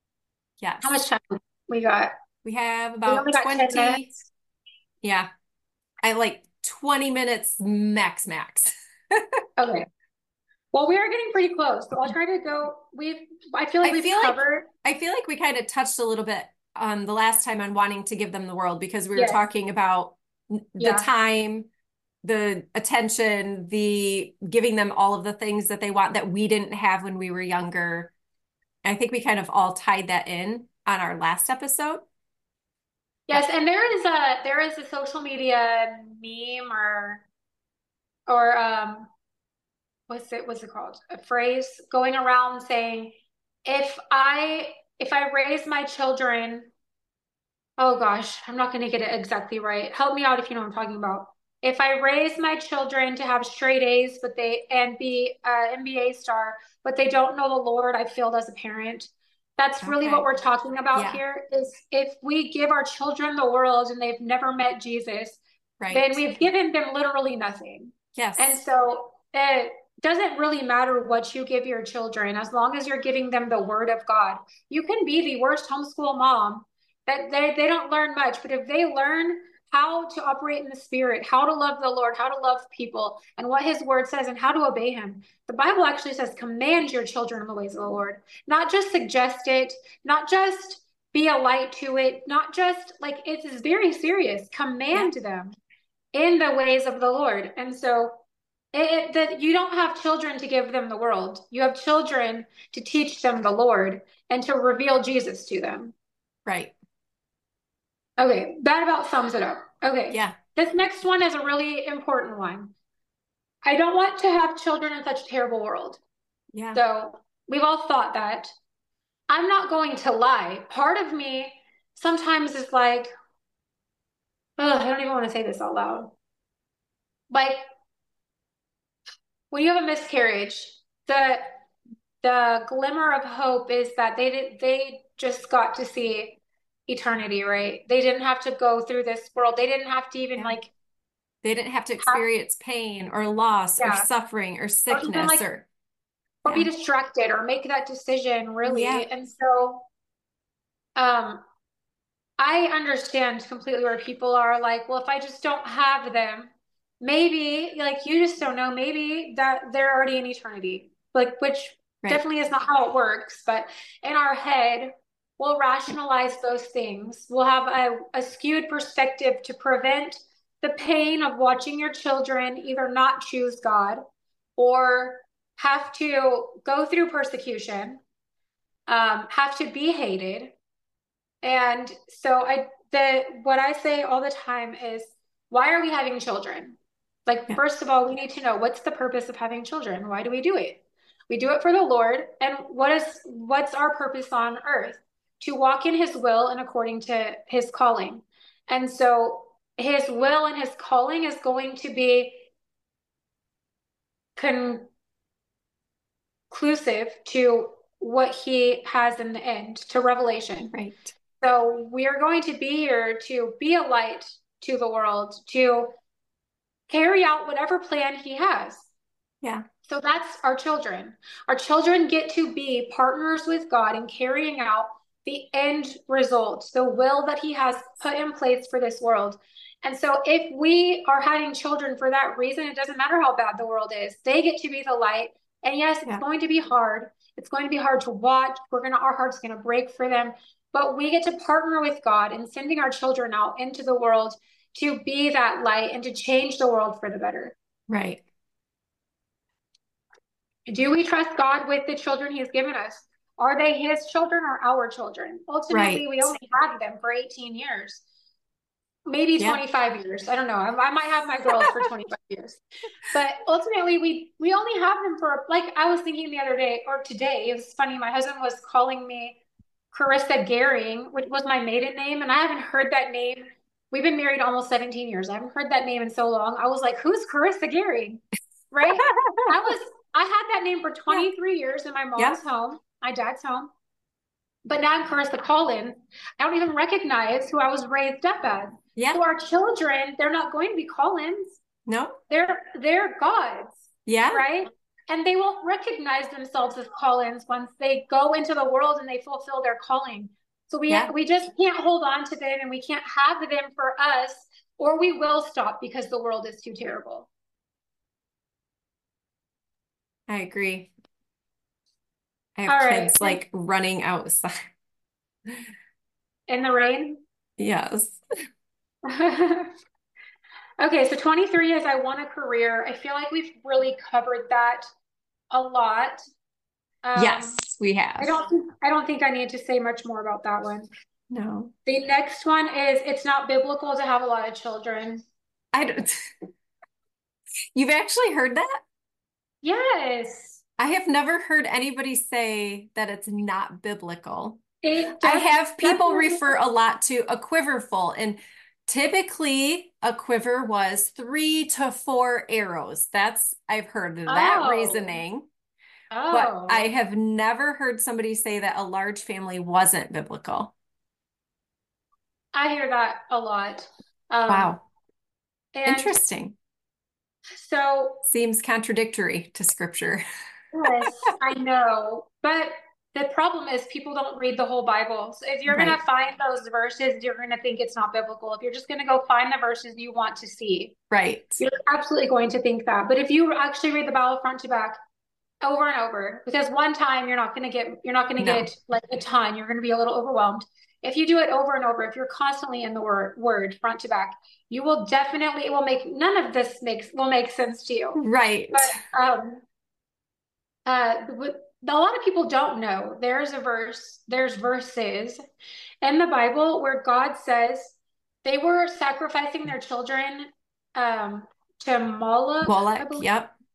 How much Yes. time we got? We have We only about got ten twenty. minutes. Yeah. I like twenty minutes max, max. Okay. Well, we are getting pretty close, so I'll try to go. We've, I feel like I we've feel like covered. I feel like we kind of touched a little bit on the last time on wanting to give them the world because we were Yes. talking about the Yeah. time, the attention, the giving them all of the things that they want that we didn't have when we were younger. I think we kind of all tied that in on our last episode. Yes, and there is a there is a social media meme or or um what's it what's it called? A phrase going around saying, if I if I raise my children, oh gosh, I'm not going to get it exactly right. Help me out if you know what I'm talking about. If I raise my children to have straight A's, but they and be an N B A star, but they don't know the Lord, I failed as a parent. That's really what Okay. we're talking about Yeah. here is if we give our children the world and they've never met Jesus, then Right. we've given them literally nothing. And Yes. so it doesn't really matter what you give your children as long as you're giving them the word of God. You can be the worst homeschool mom that they, they don't learn much, but if they learn how to operate in the spirit, how to love the Lord, how to love people, and what his word says, and how to obey him. The Bible actually says, command your children in the ways of the Lord, not just suggest it, not just be a light to it, not just like it is very serious. Yeah. Command them in the ways of the Lord. And so it, that you don't have children to give them the world. You have children to teach them the Lord and to reveal Jesus to them. Right. Okay, that about sums it up. Okay, Yeah. this next one is a really important one. I don't want to have children in such a terrible world. Yeah. So we've all thought that. I'm not going to lie. Part of me sometimes is like, ugh, I don't even want to say this out loud. Like when you have a miscarriage, the the glimmer of hope is that they did they just got to see eternity, right? They didn't have to go through this world. They didn't have to even Yeah. like They didn't have to have, experience pain or loss or yeah, suffering or or even sickness like or, or be yeah. distracted or make that decision Yeah. really. And so um I understand completely where people are like, well, if I just don't have them, maybe like you just don't know, maybe that they're already in eternity. Like, which Right. definitely is not how it works, but in our head, we'll rationalize those things. We'll have a, a skewed perspective to prevent the pain of watching your children either not choose God or have to go through persecution, um, have to be hated. And so I the what I say all the time is, why are we having children? Like, Yeah. first of all, we need to know what's the purpose of having children? Why do we do it? We do it for the Lord. And what is what's our purpose on earth? To walk in his will and according to his calling. And so his will and his calling is going to be conclusive to what he has in the end, to Revelation. Right. So we are going to be here to be a light to the world, to carry out whatever plan he has. Yeah. So that's our children. Our children get to be partners with God in carrying out the end result, the will that he has put in place for this world. And so if we are having children for that reason, it doesn't matter how bad the world is. They get to be the light. And yes, it's Yeah. going to be hard. It's going to be hard to watch. We're going to, our heart's going to break for them. But we get to partner with God in sending our children out into the world to be that light and to change the world for the better. Right. Do we trust God with the children he has given us? Are they his children or our children? Ultimately, Right. we only had them for eighteen years, maybe Yeah. twenty-five years. I don't know. I, I might have my girls for twenty-five years. But ultimately, we we only have them for, like, I was thinking the other day or today, it was funny. My husband was calling me Carissa Garing, which was my maiden name, and I haven't heard that name. We've been married almost seventeen years. I haven't heard that name in so long. I was like, who's Carissa Garing? Right? I was I had that name for Yeah. twenty-three years in my mom's Yeah. home, my dad's home. But now I'm Carissa Collins. I don't even recognize who I was raised up as. Yeah. So our children, they're not going to be Collins. No. They're they're God's. Yeah. Right? And they won't recognize themselves as Collins once they go into the world and they fulfill their calling. So we Yeah. we just can't hold on to them, and we can't have them for us, or we will stop because the world is too terrible. I agree. I have All kids right. like running outside. In the rain? Yes. Okay, so twenty-three is I want a career. I feel like we've really covered that a lot. Um, Yes, we have. I don't think I don't think I need to say much more about that one. No. The next one is it's not biblical to have a lot of children. I don't. You've actually heard that? Yes. I have never heard anybody say that it's not biblical. It I does have people definitely- refer a lot to a quiverful, and typically a quiver was three to four arrows. That's, I've heard that Oh. reasoning, Oh. but I have never heard somebody say that a large family wasn't biblical. I hear that a lot. Um, Wow. and Interesting. so Seems contradictory to scripture. yes, I know. But the problem is people don't read the whole Bible. So if you're Right. going to find those verses, you're going to think it's not biblical. If you're just going to go find the verses you want to see, Right. you're absolutely going to think that. But if you actually read the Bible front to back over and over, because one time you're not going to get, you're not going to No. get like a ton, you're going to be a little overwhelmed. If you do it over and over, if you're constantly in the word, word front to back, you will definitely, it will make, none of this makes, will make sense to you. Right. But, um, uh, what a lot of people don't know, there's a verse, there's verses in the Bible where God says they were sacrificing their children um, to Moloch, I Moloch, believe. yep.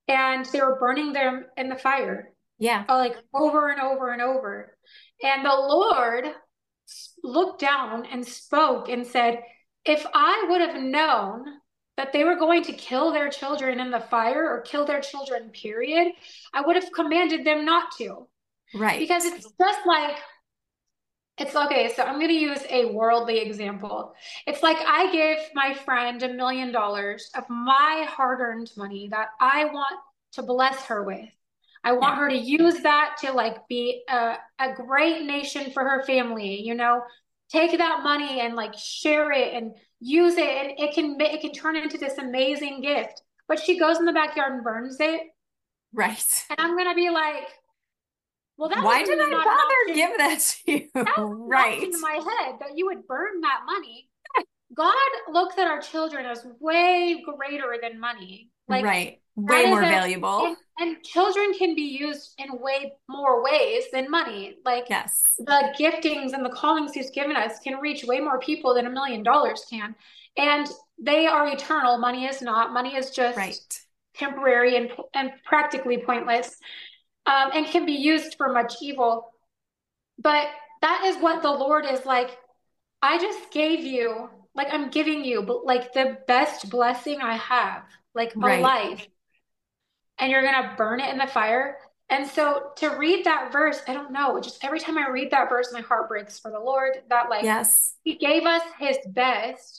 and they were burning them in the fire, Yeah. uh, like over and over and over. And the Lord looked down and spoke and said, if I would have known that they were going to kill their children in the fire or kill their children, period, I would have commanded them not to. Right. Because it's just like, it's okay. So I'm going to use a worldly example. It's like I give my friend a million dollars of my hard earned money that I want to bless her with. I want Yeah. her to use that to like be a, a great nation for her family, you know, take that money and like share it and use it. And it can, it can turn into this amazing gift. But she goes in the backyard and burns it. Right. And I'm going to be like, well, that Why was did I not an bother option. give that to you? That was Right. in my head that you would burn that money. God looks at our children as way greater than money. Like Right. that Way is more a, valuable. and, and children can be used in way more ways than money. Like Yes. the giftings and the callings he's given us can reach way more people than a million dollars can. And they are eternal. Money is not. Money is just Right. temporary and, and practically pointless, um, and can be used for much evil. But that is what the Lord is like. I just gave you, like, I'm giving you, but like the best blessing I have, like a Right. life, and you're gonna burn it in the fire. And so to read that verse, I don't know, just every time I read that verse, my heart breaks for the Lord that like Yes. He gave us His best,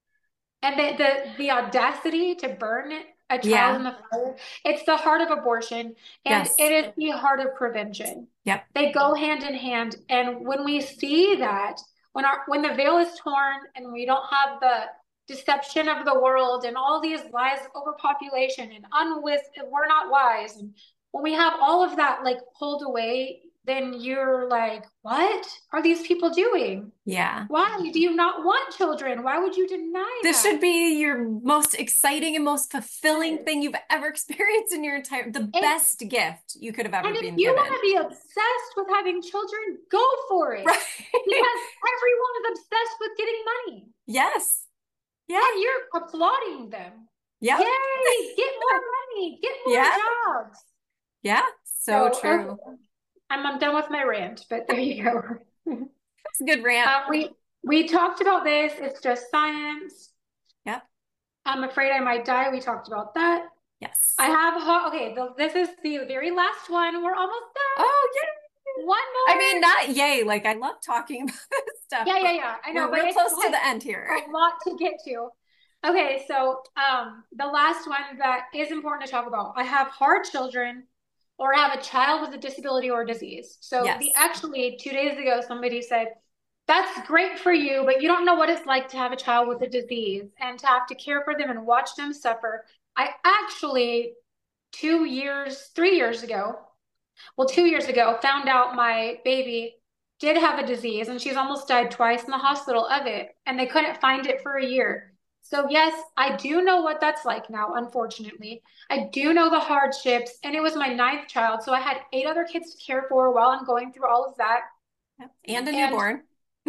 and the the, the audacity to burn a child in Yeah. the fire. It's the heart of abortion, and Yes. it is the heart of prevention. Yep. They go hand in hand. And when we see that, when our when the veil is torn and we don't have the deception of the world and all these lies of overpopulation and unwis we're not wise, and when we have all of that like pulled away, then you're like, what are these people doing? Yeah. Why do you not want children? Why would you deny This that? should be your most exciting and most fulfilling Yes. thing you've ever experienced in your entire, the And, best gift you could have ever and if been you want given. to be obsessed with having children, go for it. Right. Because everyone is obsessed with getting money. Yes. Yeah. And you're applauding them. Yep. Yay, get more money, get more Yeah. jobs. Yeah. So, So, true. okay. I'm, I'm done with my rant, but there you go. That's a good rant. Uh, we we talked about this. It's just science. Yep. I'm afraid I might die. We talked about that. Yes. I have ho- okay. The, this is the very last one. We're almost done. Oh, yeah. One more. I mean, not yay. Like, I love talking about this stuff. Yeah, yeah, yeah. I know, We're but real it's close like to the end here. a lot to get to. Okay, so um, the last one that is important to talk about. I have hard children, or I have a child with a disability or a disease. So Yes. the actually two days ago, somebody said, that's great for you, but you don't know what it's like to have a child with a disease and to have to care for them and watch them suffer. I actually, two years, three years ago, well, two years ago, found out my baby did have a disease and she's almost died twice in the hospital of it, and they couldn't find it for a year. So, yes, I do know what that's like now, unfortunately. I do know the hardships, and it was my ninth child. So I had eight other kids to care for while I'm going through all of that. And a And, newborn.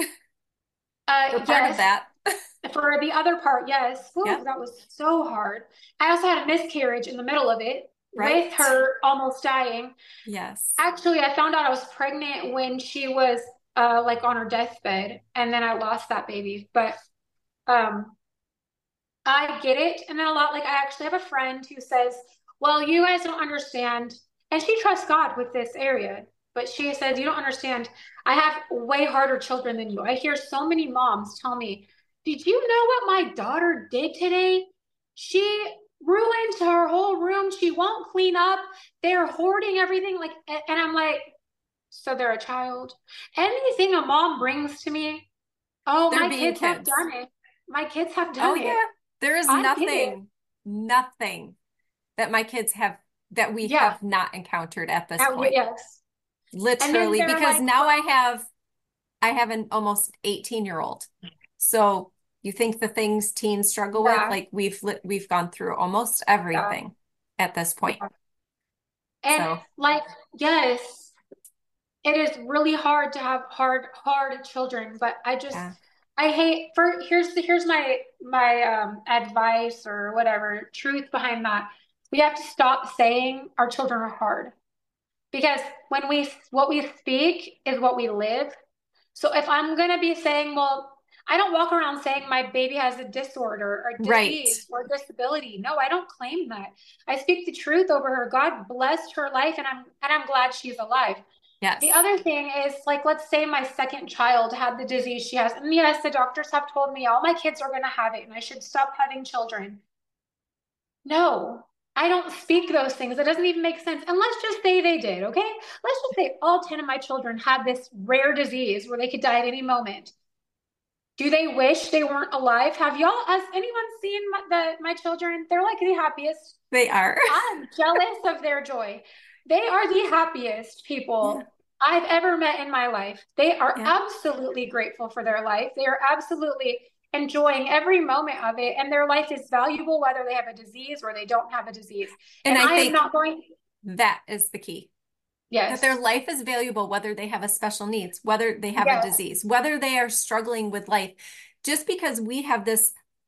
uh, We're part yes, of that. for the other part, yes. Whew, Yep. that was so hard. I also had a miscarriage in the middle of it Right. with her almost dying. Yes. Actually, I found out I was pregnant when she was uh like on her deathbed, and then I lost that baby. But um I get it. And then a lot, like I actually have a friend who says, well, you guys don't understand. And she trusts God with this area. But she says, you don't understand. I have way harder children than you. I hear so many moms tell me, did you know what my daughter did today? She ruined her whole room. She won't clean up. They're hoarding everything. Like, and I'm like, so they're a child. Anything a mom brings to me, oh, They're my being kids have kids. done it. My kids have Oh, done it. yeah. There is I get it. nothing, nothing that my kids have that we Yeah. have not encountered at this Oh, point. yes. Literally, they're because like, now I have I have an almost eighteen year old. So you think the things teens struggle with, yeah, like we've li- we've gone through almost yeah, everything at this point. yeah. And So like, yes, it is really hard to have hard, hard children, but I just, yeah, I hate for, here's the, here's my, my, um, advice or whatever, truth behind that. We have to stop saying our children are hard, because when we, what we speak is what we live. So if I'm going to be saying, well, I don't walk around saying my baby has a disorder or Right. disease or disability. No, I don't claim that. I speak the truth over her. God blessed her life, and I'm and I'm glad she's alive. Yes. The other thing is, like, let's say my second child had the disease she has. And yes, the doctors have told me all my kids are going to have it and I should stop having children. No, I don't speak those things. It doesn't even make sense. And let's just say they did, okay? Let's just say all ten of my children had this rare disease where they could die at any moment. Do they wish they weren't alive? Have y'all, has anyone seen my, the, my children? They're like the happiest. They are. I'm jealous of their joy. They are the happiest people Yeah. I've ever met in my life. They are Yeah. absolutely grateful for their life. They are absolutely enjoying every moment of it, and their life is valuable whether they have a disease or they don't have a disease. And And, I I think am not going. that is the key. Yes. That their life is valuable, whether they have a special needs, whether they have Yes. a disease, whether they are struggling with life. Just because we have this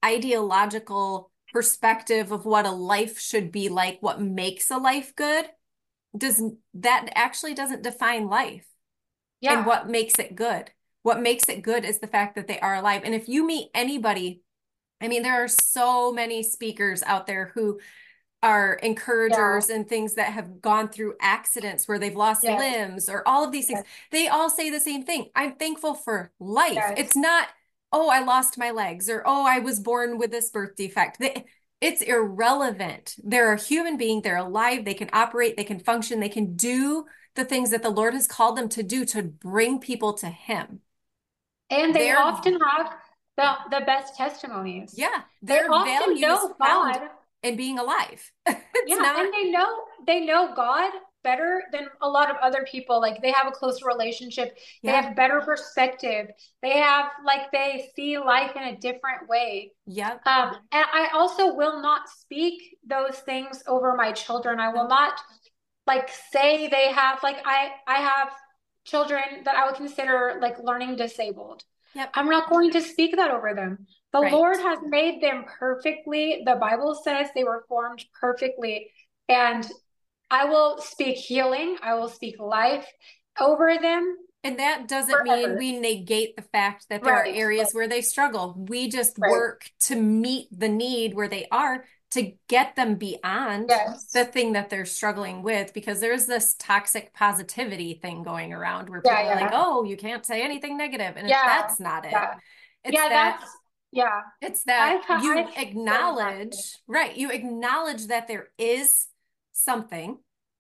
ideological perspective of what a life should be like, what makes a life good, does that actually doesn't define life Yeah. and what makes it good. What makes it good is the fact that they are alive. And if you meet anybody, I mean, there are so many speakers out there who are encouragers Yeah. and things that have gone through accidents where they've lost Yes. limbs or all of these things. Yes. They all say the same thing. I'm thankful for life. Yes. It's not, oh, I lost my legs, or, oh, I was born with this birth defect. They, it's irrelevant. They're a human being. They're alive. They can operate. They can function. They can do the things that the Lord has called them to do to bring people to Him. And they They're, often have the, the best testimonies. yeah, They their often value is know found God. in being alive. It's Yeah, not, and they know they know God better than a lot of other people. Like, they have a closer relationship. They yeah, have better perspective. They have, like, they see life in a different way. yeah, Um, and I also will not speak those things over my children. I will no, not, like, say they have, like, I I have children that I would consider like learning disabled. yep, I'm not going to speak that over them. The right. Lord has made them perfectly. The Bible says they were formed perfectly. And I will speak healing. I will speak life over them And that doesn't mean forever. we negate the fact that there are Right. areas where they struggle. We just Right. work to meet the need where they are to get them beyond Yes. the thing that they're struggling with, because there's this toxic positivity thing going around where Yeah, people are like, yeah. oh, you can't say anything negative. And it, Yeah. that's not it. Yeah. It's Yeah, that, that's yeah. it's that I've ha- you I've learned that too. acknowledge, right? You acknowledge that there is something,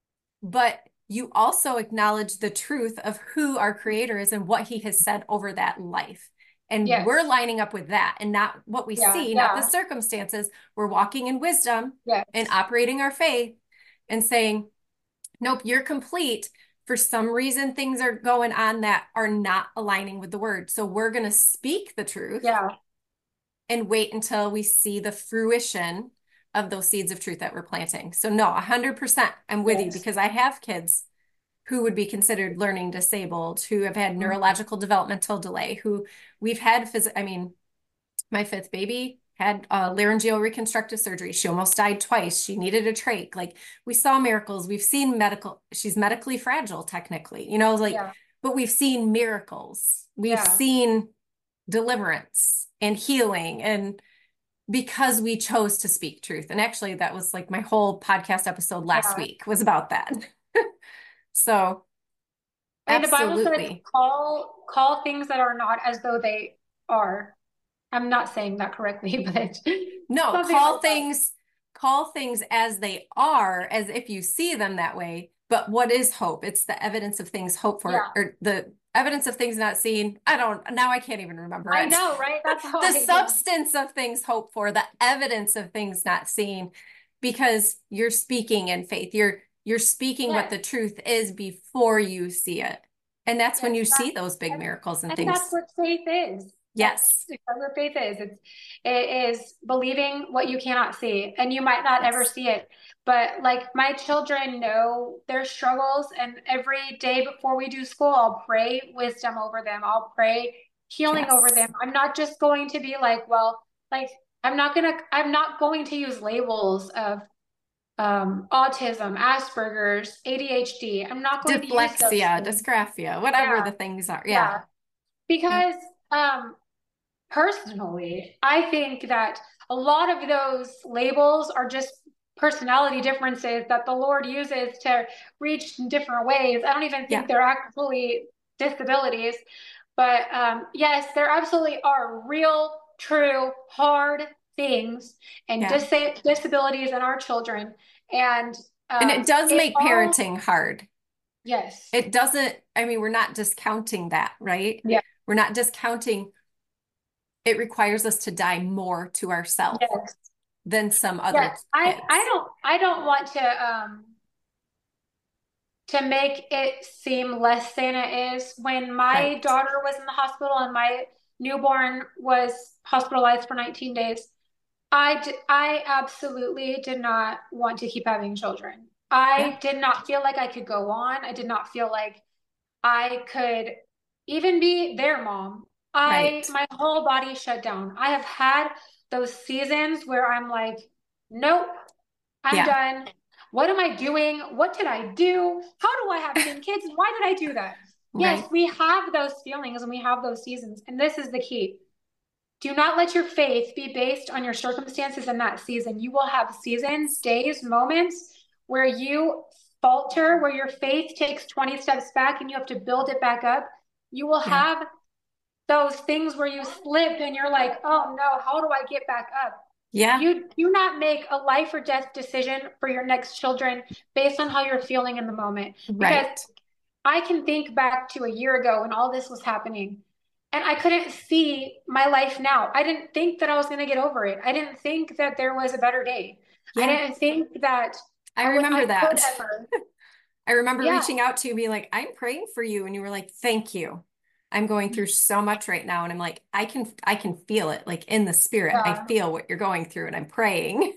but you also acknowledge the truth of who our creator is and what he has said over that life. And Yes. we're lining up with that and not what we Yeah, see, not the yeah. circumstances. We're walking in wisdom Yes. and operating our faith and saying, nope, you're complete. For some reason, things are going on that are not aligning with the word. So we're going to speak the truth Yeah. and wait until we see the fruition of those seeds of truth that we're planting. So no, one hundred percent I'm with you, Yes. because I have kids who would be considered learning disabled, who have had Mhm. neurological developmental delay, who we've had phys- I mean, my fifth baby had uh, laryngeal reconstructive surgery. She almost died twice. She needed a trach. Like, we saw miracles. We've seen medical, she's medically fragile technically, you know, like, Yeah. but we've seen miracles. We've Yeah. seen deliverance and healing, and because we chose to speak truth. And actually, that was like my whole podcast episode last Yeah. week was about that. So And the Bible says, absolutely. call call things that are not as though they are. I'm not saying that correctly, but No, something call like that. things, call things as they are, as if you see them that way. But what is hope? It's the evidence of things hoped for, Yeah. or the evidence of things not seen. I don't, now I can't even remember I it. know, right? That's how The I do. substance of things hoped for, the evidence of things not seen, because you're speaking in faith. You're you're speaking what Yes. the truth is before you see it. And that's when Yes, you that- see those big and- miracles and And things. that's what faith is. Yes. That's what faith is. It's it is believing what you cannot see, and you might not ever Yes. see it. But like, my children know their struggles, and every day before we do school, I'll pray wisdom over them. I'll pray healing Yes. over them. I'm not just going to be like, well, like I'm not gonna I'm not going to use labels of um, autism, Asperger's, A D H D. I'm not going to use those Dyslexia, things. dysgraphia, whatever Yeah, the things are. Yeah. yeah. Yeah. Because um, personally, I think that a lot of those labels are just personality differences that the Lord uses to reach in different ways. I don't even Yeah. think they're actually disabilities. But um, yes, there absolutely are real, true, hard things and Yeah. dis disabilities in our children. And And it um, does it make all, parenting hard. yes. It doesn't, I mean, we're not discounting that, right? Yeah. We're not discounting it requires us to die more to ourselves Yes. than some other Yes. I, I kids. don't I don't want to um to make it seem less than it is. When my Right. daughter was in the hospital and my newborn was hospitalized for nineteen days, I, d- I absolutely did not want to keep having children. Yeah. I did not feel like I could go on. I did not feel like I could even be their mom. I, Right. my whole body shut down. I have had those seasons where I'm like, nope, I'm Yeah. done. What am I doing? What did I do? How do I have ten kids? Why did I do that? Yes, Right. we have those feelings and we have those seasons. And this is the key. Do not let your faith be based on your circumstances in that season. You will have seasons, days, moments where you falter, where your faith takes twenty steps back and you have to build it back up. You will Yeah. have those things where you slip and you're like, oh no, how do I get back up? Yeah. You do not make a life or death decision for your next children based on how you're feeling in the moment. Because Right. I can think back to a year ago when all this was happening and I couldn't see my life now. I didn't think that I was going to get over it. I didn't think that there was a better day. I Yeah. didn't think that I I would, I remember could that. ever. I remember Yeah. reaching out to you, being like, I'm praying for you. And you were like, thank you. I'm going through so much right now. And I'm like, I can, I can feel it like in the spirit. I Yeah. feel what you're going through and I'm praying.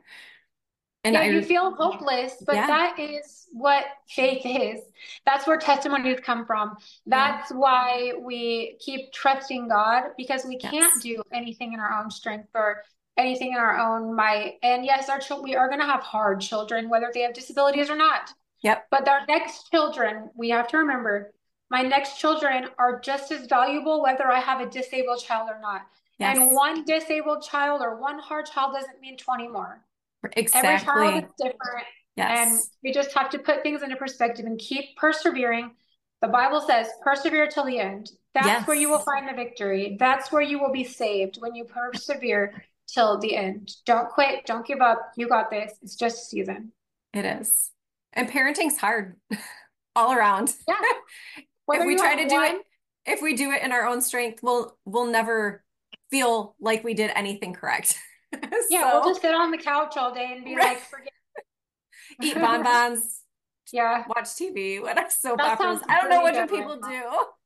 And Yeah, I, you feel hopeless, but yeah, that is what faith is. That's where testimonies come from. yeah, That's why we keep trusting God because we can't yes, do anything in our own strength or anything in our own might. And yes, our children, we are going to have hard children, whether they have disabilities or not. yep, But our next children, we have to remember, my next children are just as valuable whether I have a disabled child or not. And yes, one disabled child or one hard child doesn't mean twenty more. Every child is exactly. different, and Yes, we just have to put things into perspective and keep persevering. The Bible says, persevere till the end. That's where you will yes, find the victory. That's where you will be saved when you persevere till the end. Don't quit. Don't give up. You got this. It's just a season. it is. And parenting's hard all around. Yeah. If Whether we you try have to do it, one, if we do it in our own strength, we'll we'll never feel like we did anything correct. yeah, we'll So just sit on the couch all day and be right, like, forget. eat bonbons, Yeah, watch T V, what soap that operas. sounds I don't know pretty what do good right people do.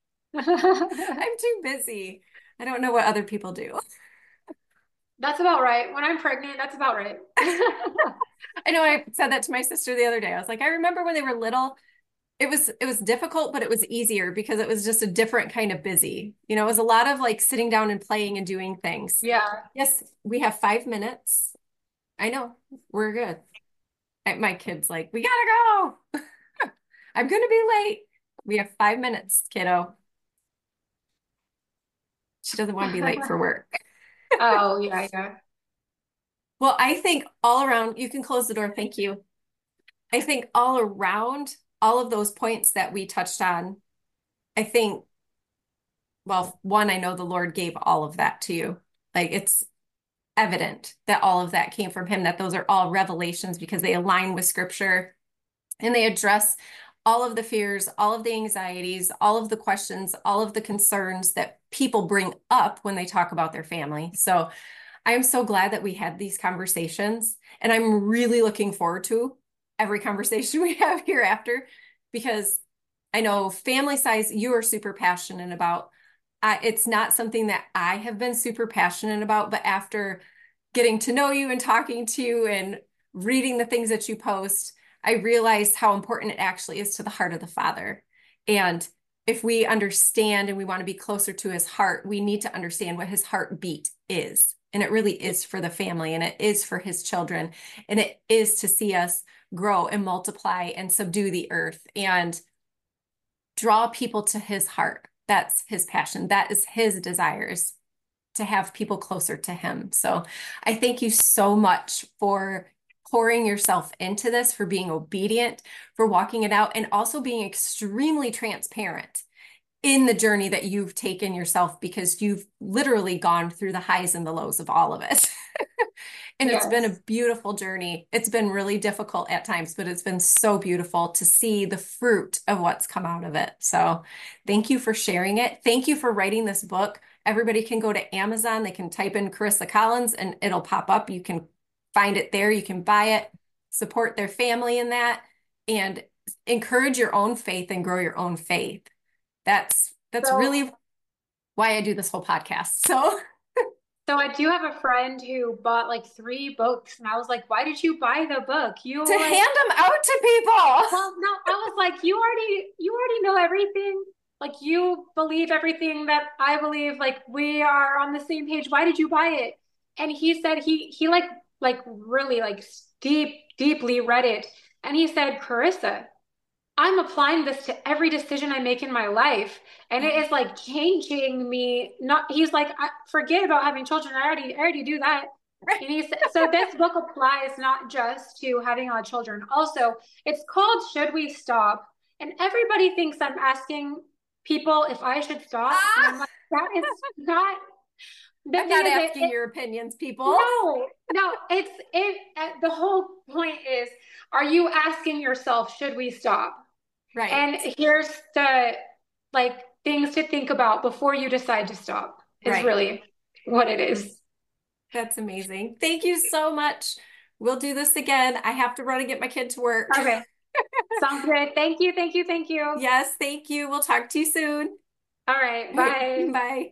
now. I'm too busy. I don't know what other people do. That's about right. When I'm pregnant, that's about right. I know I said that to my sister the other day. I was like, I remember when they were little, it was it was difficult, but it was easier because it was just a different kind of busy. You know, it was a lot of like sitting down and playing and doing things. Yeah. Yes, we have five minutes. I know, we're good. I- My kid's like, we gotta go. I'm gonna be late. We have five minutes, kiddo. She doesn't want to be late for work. Oh, yeah, yeah. Well, I think all around, you can close the door. Thank you. I think all around all of those points that we touched on, I think, well, one, I know the Lord gave all of that to you. Like it's evident that all of that came from him, that those are all revelations because they align with scripture and they address all of the fears, all of the anxieties, all of the questions, all of the concerns that people bring up when they talk about their family. So I'm so glad that we had these conversations, and I'm really looking forward to every conversation we have hereafter because I know family size you are super passionate about. I, it's not something that I have been super passionate about, but after getting to know you and talking to you and reading the things that you post, I realized how important it actually is to the heart of the Father. And if we understand and we want to be closer to his heart, we need to understand what his heartbeat is. And it really is for the family, and it is for his children. And it is to see us grow and multiply and subdue the earth and draw people to his heart. That's his passion. That is his desires, to have people closer to him. So I thank you so much for pouring yourself into this, for being obedient, for walking it out, and also being extremely transparent in the journey that you've taken yourself, because you've literally gone through the highs and the lows of all of it. And Yes. it's been a beautiful journey. It's been really difficult at times, but it's been so beautiful to see the fruit of what's come out of it. So thank you for sharing it. Thank you for writing this book. Everybody can go to Amazon. They can type in Carissa Collins and it'll pop up. You can find it there. You can buy it, support their family in that, and encourage your own faith and grow your own faith. That's that's So- really why I do this whole podcast. So So I do have a friend who bought like three books, and I was like, "Why did you buy the book? You to like, hand them out to people." well, no, I was like, you already, you already know everything. Like you believe everything that I believe. Like we are on the same page. Why did you buy it?" And he said he he like like really like deep deeply read it, and he said, "Carissa, I'm applying this to every decision I make in my life. And it is like changing me. Not, he's like, I forget about having children. I already, I already do that." Right. And he said, so this book applies not just to having our children. Also, it's called Should We Stop? And everybody thinks I'm asking people if I should stop. Ah! And I'm like, that is not, the I'm thing not is, asking it, it, your opinions, people. no, no, it's, it, uh, the whole point is, are you asking yourself, should we stop? Right. And here's the like things to think about before you decide to stop is Right. really what it is. That's amazing. Thank you so much. We'll do this again. I have to run and get my kid to work. Okay. Sounds good. Thank you. Thank you. Thank you. Yes, thank you. We'll talk to you soon. All right. Bye. Bye.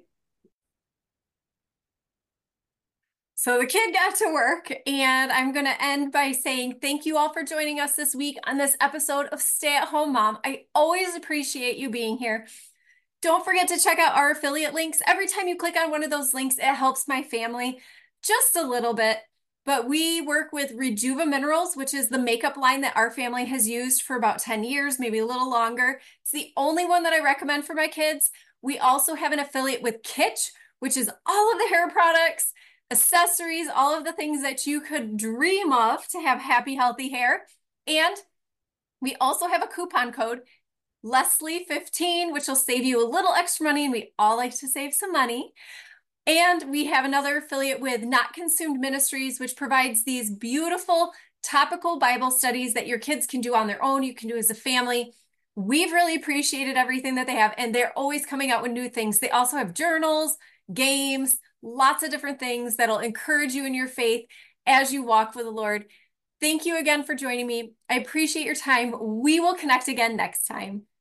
So the kid got to work, and I'm going to end by saying thank you all for joining us this week on this episode of Stay at Home Mom. I always appreciate you being here. Don't forget to check out our affiliate links. Every time you click on one of those links, it helps my family just a little bit. But we work with Rejuva Minerals, which is the makeup line that our family has used for about ten years, maybe a little longer. It's the only one that I recommend for my kids. We also have an affiliate with Kitsch, which is all of the hair products, accessories, all of the things that you could dream of to have happy, healthy hair. And we also have a coupon code, Leslie fifteen, which will save you a little extra money, and we all like to save some money. And we have another affiliate with Not Consumed Ministries, which provides these beautiful topical Bible studies that your kids can do on their own. You can do as a family. We've really appreciated everything that they have, and they're always coming out with new things. They also have journals, games, lots of different things that'll encourage you in your faith as you walk with the Lord. Thank you again for joining me. I appreciate your time. We will connect again next time.